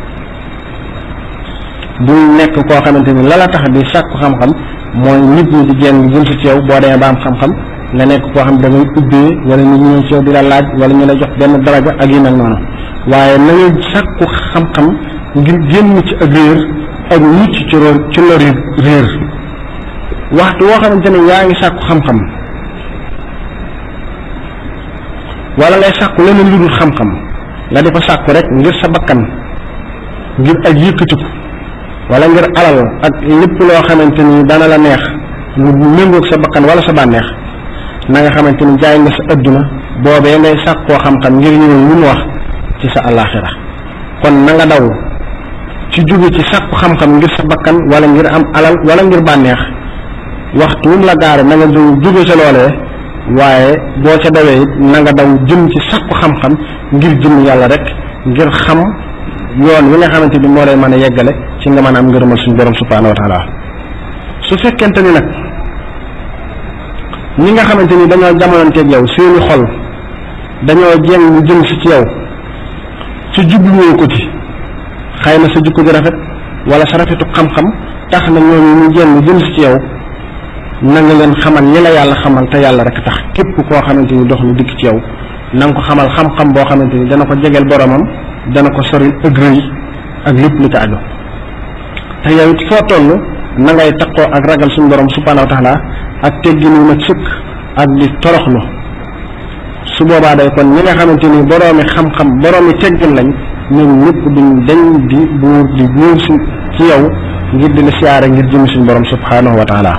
bul nekk koo xamante ni la tax di sàkku xam-xam mooy nit ñi di jeng jëm si ci yow boo demee ba am xam-xam nga nekk koo xam da ngay ubbee wala nit ñi ci yow di la laaj wala ñu la jox benn daraja ak yu mel noonu waaye na ngay sàkku xam-xam ngir génn ci ak réer ak mucc ci lori réer waxtu woo xamante ne yaa ngi sàkku xam-xam wala ngay sàkku leneen lu dul xam-xam nga di ko sàkku rek ngir sa bakkan ngir ak yëkkatiku wala ngir alal ak lépp loo xamante ni dana la neex lu méngoog sa bakkan wala sa bànneex na nga xamante ni jaay nga sa adduna boobee ngay sàkkoo xam-xam ngir ñëw lu mu wax ci sa alaxira kon na nga daw ci jóge ci sàkku xam-xam ngir sa bakkan wala ngir am alal wala ngir bànneex waxtu wum la gaare na nga jóge ca loolee waaye boo ca dawee it na nga daw jëm ci sàkku xam-xam ngir jëm yàlla rek ngir xam yoon wi nga xamante ni moo lay mën a yeggale ci nga mën a am ngërëmal suñu borom subhaanahu wa taala su fekkente ni nag ñi nga xamante ni dañoo jamononteeg yow seeni xol dañoo jéng ñu jëm si ci yow ci jubluwoo ko ci xëy na sa jikko ji rafet wala sa rafetu xam-xam tax na ñooñu ñu jéng jëm si ci yow na nga leen xamal ñi la yàlla xamal te yàlla rek tax képp koo xamante ni dox lu dikk ci yow na nga ko xamal xam-xam boo xamante ni dana ko jegeel boromam dana ko soril ak rëy ak lépp li ca aju te yow it foo toll na ngay takkoo ak ragal suñu borom subhaanahu wa taala ak teggin wu mat sëkk ak di toroxlu su boobaa day kon ñi nga xamante ni boroomi xam-xam boroomi teggin lañ ñoom ñëpp duñ dañ di buur di buur si ci yow ngir di la siyaare ngir jëmi suñu borom subhaanahu wa taala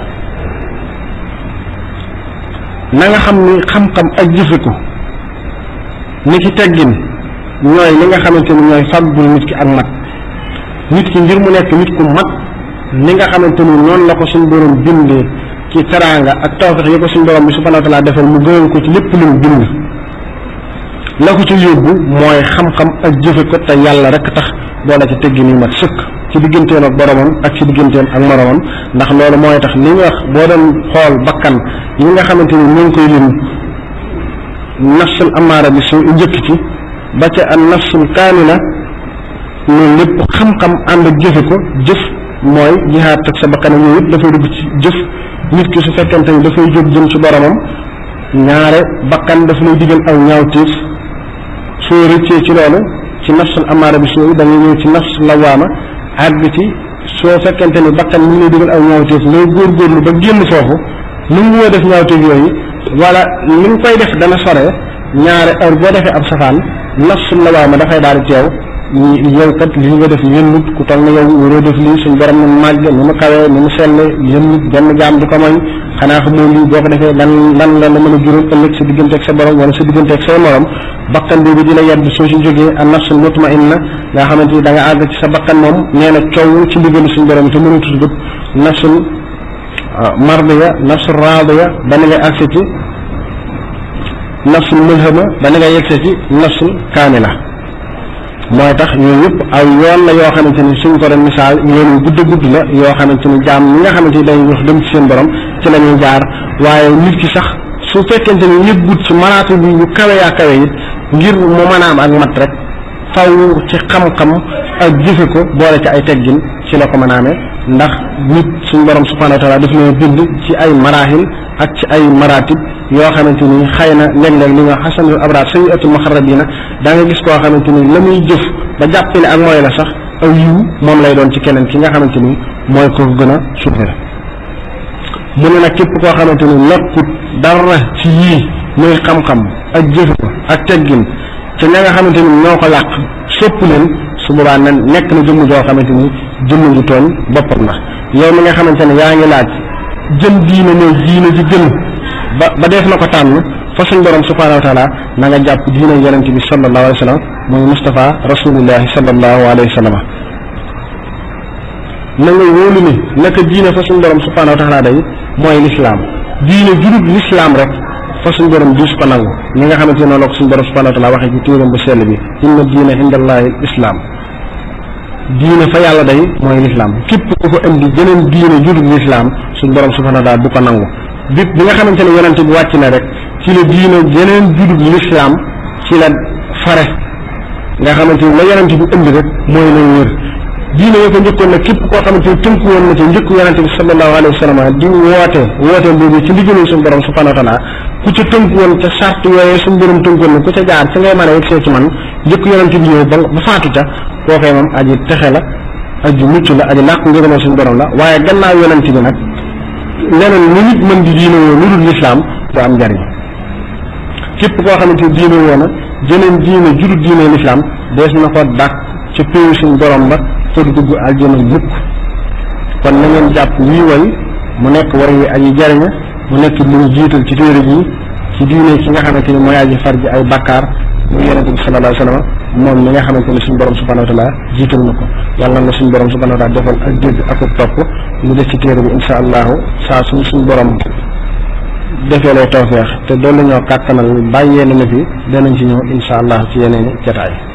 na nga xam ni xam-xam ak jëfiku ni ki teggin ñooy li nga xamante ni ñooy fàggul nit ki ak mat nit ki ngir mu nekk nit ku mat ni nga xamante ni noonu la ko suñu borom bindee ci teraanga ak tawfeex yi ko suñu borom bi subhaanahu wa taala defal mu gënal ko ci lépp lu mu bind la ko ci yóbbu mooy xam-xam ak jëfe ko te yàlla rek tax boole ci teggin yu mat sëkk ci digganteem ak boromam ak ci digganteem ak moromam ndax loolu mooy tax li ñu wax boo doon xool bakkan yi nga xamante ni ñu ngi koy lim nafsul amaara bi su njëkk ci ba ca an nafsul kaamila loolu lépp xam-xam ànd ak jëfe ko jëf mooy jihaad ak sa bakkan yooyu yëpp dafay dugg ci jëf. nit ki su fekkente ni dafay jóg jëm ci boromam ñaare bakkan daf lay digal aw ñaawteef soo rëccee ci loolu ci nafsul amaara bi sooy da ngay ñëw ci nafsul lawaama àgg ci soo fekkente ni bakkan mi ngi lay digal aw ñaawteef ngay góorgóorlu ba génn foofu nu mu def ñaawteef yooyu wala li nga koy def dana sore ñaare heure boo defee ab safaan nafsul lawaama dafay daal di teew yow kat li nga def yënnut ku toll na yow waroo def lii suñ borom ni màgg ni mu kawee ni mu selle yënnut benn jaam du ko moy xanaa xamoo lii boo ko defee lan la mën a jural ëllëg sa diggante ak sa borom wala sa diggante ak say morom bakkan boobu di la yedd soo si jógee an nafsul mutmainna nga xamante ni da nga àgg ci sa bakkan moom nee na coow ci ndigalu suñ borom te mënu tudd nafsul mardiya nafsul raadiya ba ni ngay agsi ci nafsul mulhama ba ni ngay yegse ci nafsul kaamila mooy tax yooyu yëpp aw yoon la yoo xamante ni suñ ko doon misaal yoon yu gudd gudd la yoo xamante ni jaam ñi nga xamante ni dañuy wax dem ci seen borom ci la ñuy jaar waaye nit ki sax su fekkente ni yëggut ci maraatu bi yu kawe yaa kawe it ngir mu mën a am ak mat rek faw ci xam-xam ak jëfe ko boole ci ay teggin ci la ko mën a amee ndax nit suñ borom subhanahu wa taala daf leen bind ci ay marahil ak ci ay maratib yoo xamante ni xëy na léeg-léeg li nga xasanul abraar sayyiatul muxarrabina da nga gis koo xamante ni la muy jëf ba jàpp ne ak mooy la sax aw yiw moom lay doon ci keneen ki nga xamante ni mooy ko gën a suufe mu ne nag képp koo xamante ni nekkut dara ci yii muy xam-xam ak jëfe ko ak teggin ci ña nga xamante ni ñoo ko làq sopp leen su boobaa na nekk na jëmm joo xamante ni jëmm ngi tooñ boppam la yow mi nga xamante ne yaa ngi laaj jëm diine mooy diine ji gën ba def na ko tànn fa suñ borom subhanahu wa taala na nga jàpp diine yonent bi sallallahu alayhi wa sallam mooy Mustafa rasulullahi sallallahu alayhi wa sallam na nga wóolu ni naka diine fa suñ borom subhanahu wa taala day mooy lislaam diine jurub lislaam rek fa suñ borom duus ko nangu ñi nga xamante ne noonu la ko suñ borom subhanahu wa taala waxee ci téeram bu sell bi inna diine indallahi islam diine fa yàlla day mooy lislaam képp ku ko indi jeneen diine jurub lislaam suñ borom subhanahu wa taala du ko nangu bi nga xamante ne yonente bi wàcc na rek ci la diine jeneen judub lislaam ci la fare nga xamante ni la yonente bi indi rek mooy lay wër diine yoo ko njëkkoon nag képp koo xamante ni tënku woon na ci njëkku yonente bi sallallahu alayhi wa sallam di woote boobu ci ndigalul suñu borom subhanahu wa taala ku ca tënku woon ca sart yooyee suñu borom tënkoon na ku ca jaar ci ngay mën a yegsee ci man njëkku yonente bi ñëw ba faatu ca kookee moom aji texe la aji mucc la aji làq ngërëmal suñu borom la waaye gannaaw yonente bi nag leneen lu nit mën di diine woo lu dul lislaam du am njariñ képp koo xamante ni diine woo na jeneen diine judul diine lislaam dees na ko dàq ca péewu suñ borom ba te du dugg aljana mukk kon na ngeen jàpp lii way mu nekk war wi aji jariña mu nekk lu ñu jiital ci téere ji ci diine ki nga xamante ni mooy aji far ji ay bakkaar muy yonente bi sallallahu alayhi wa sallam moom mi nga xamante ni suñ borom subhanahu wa taala jiital na ko yàlla na suñ borom subhanahu wa taala defal ak dégg ak topp ñu def ci téere bi insha allahu saa suñ borom defee lay tawfeex te doolu ñoo kàttanal bàyyee na fi danañ ci ñëw insha allah ci yeneen i jotaay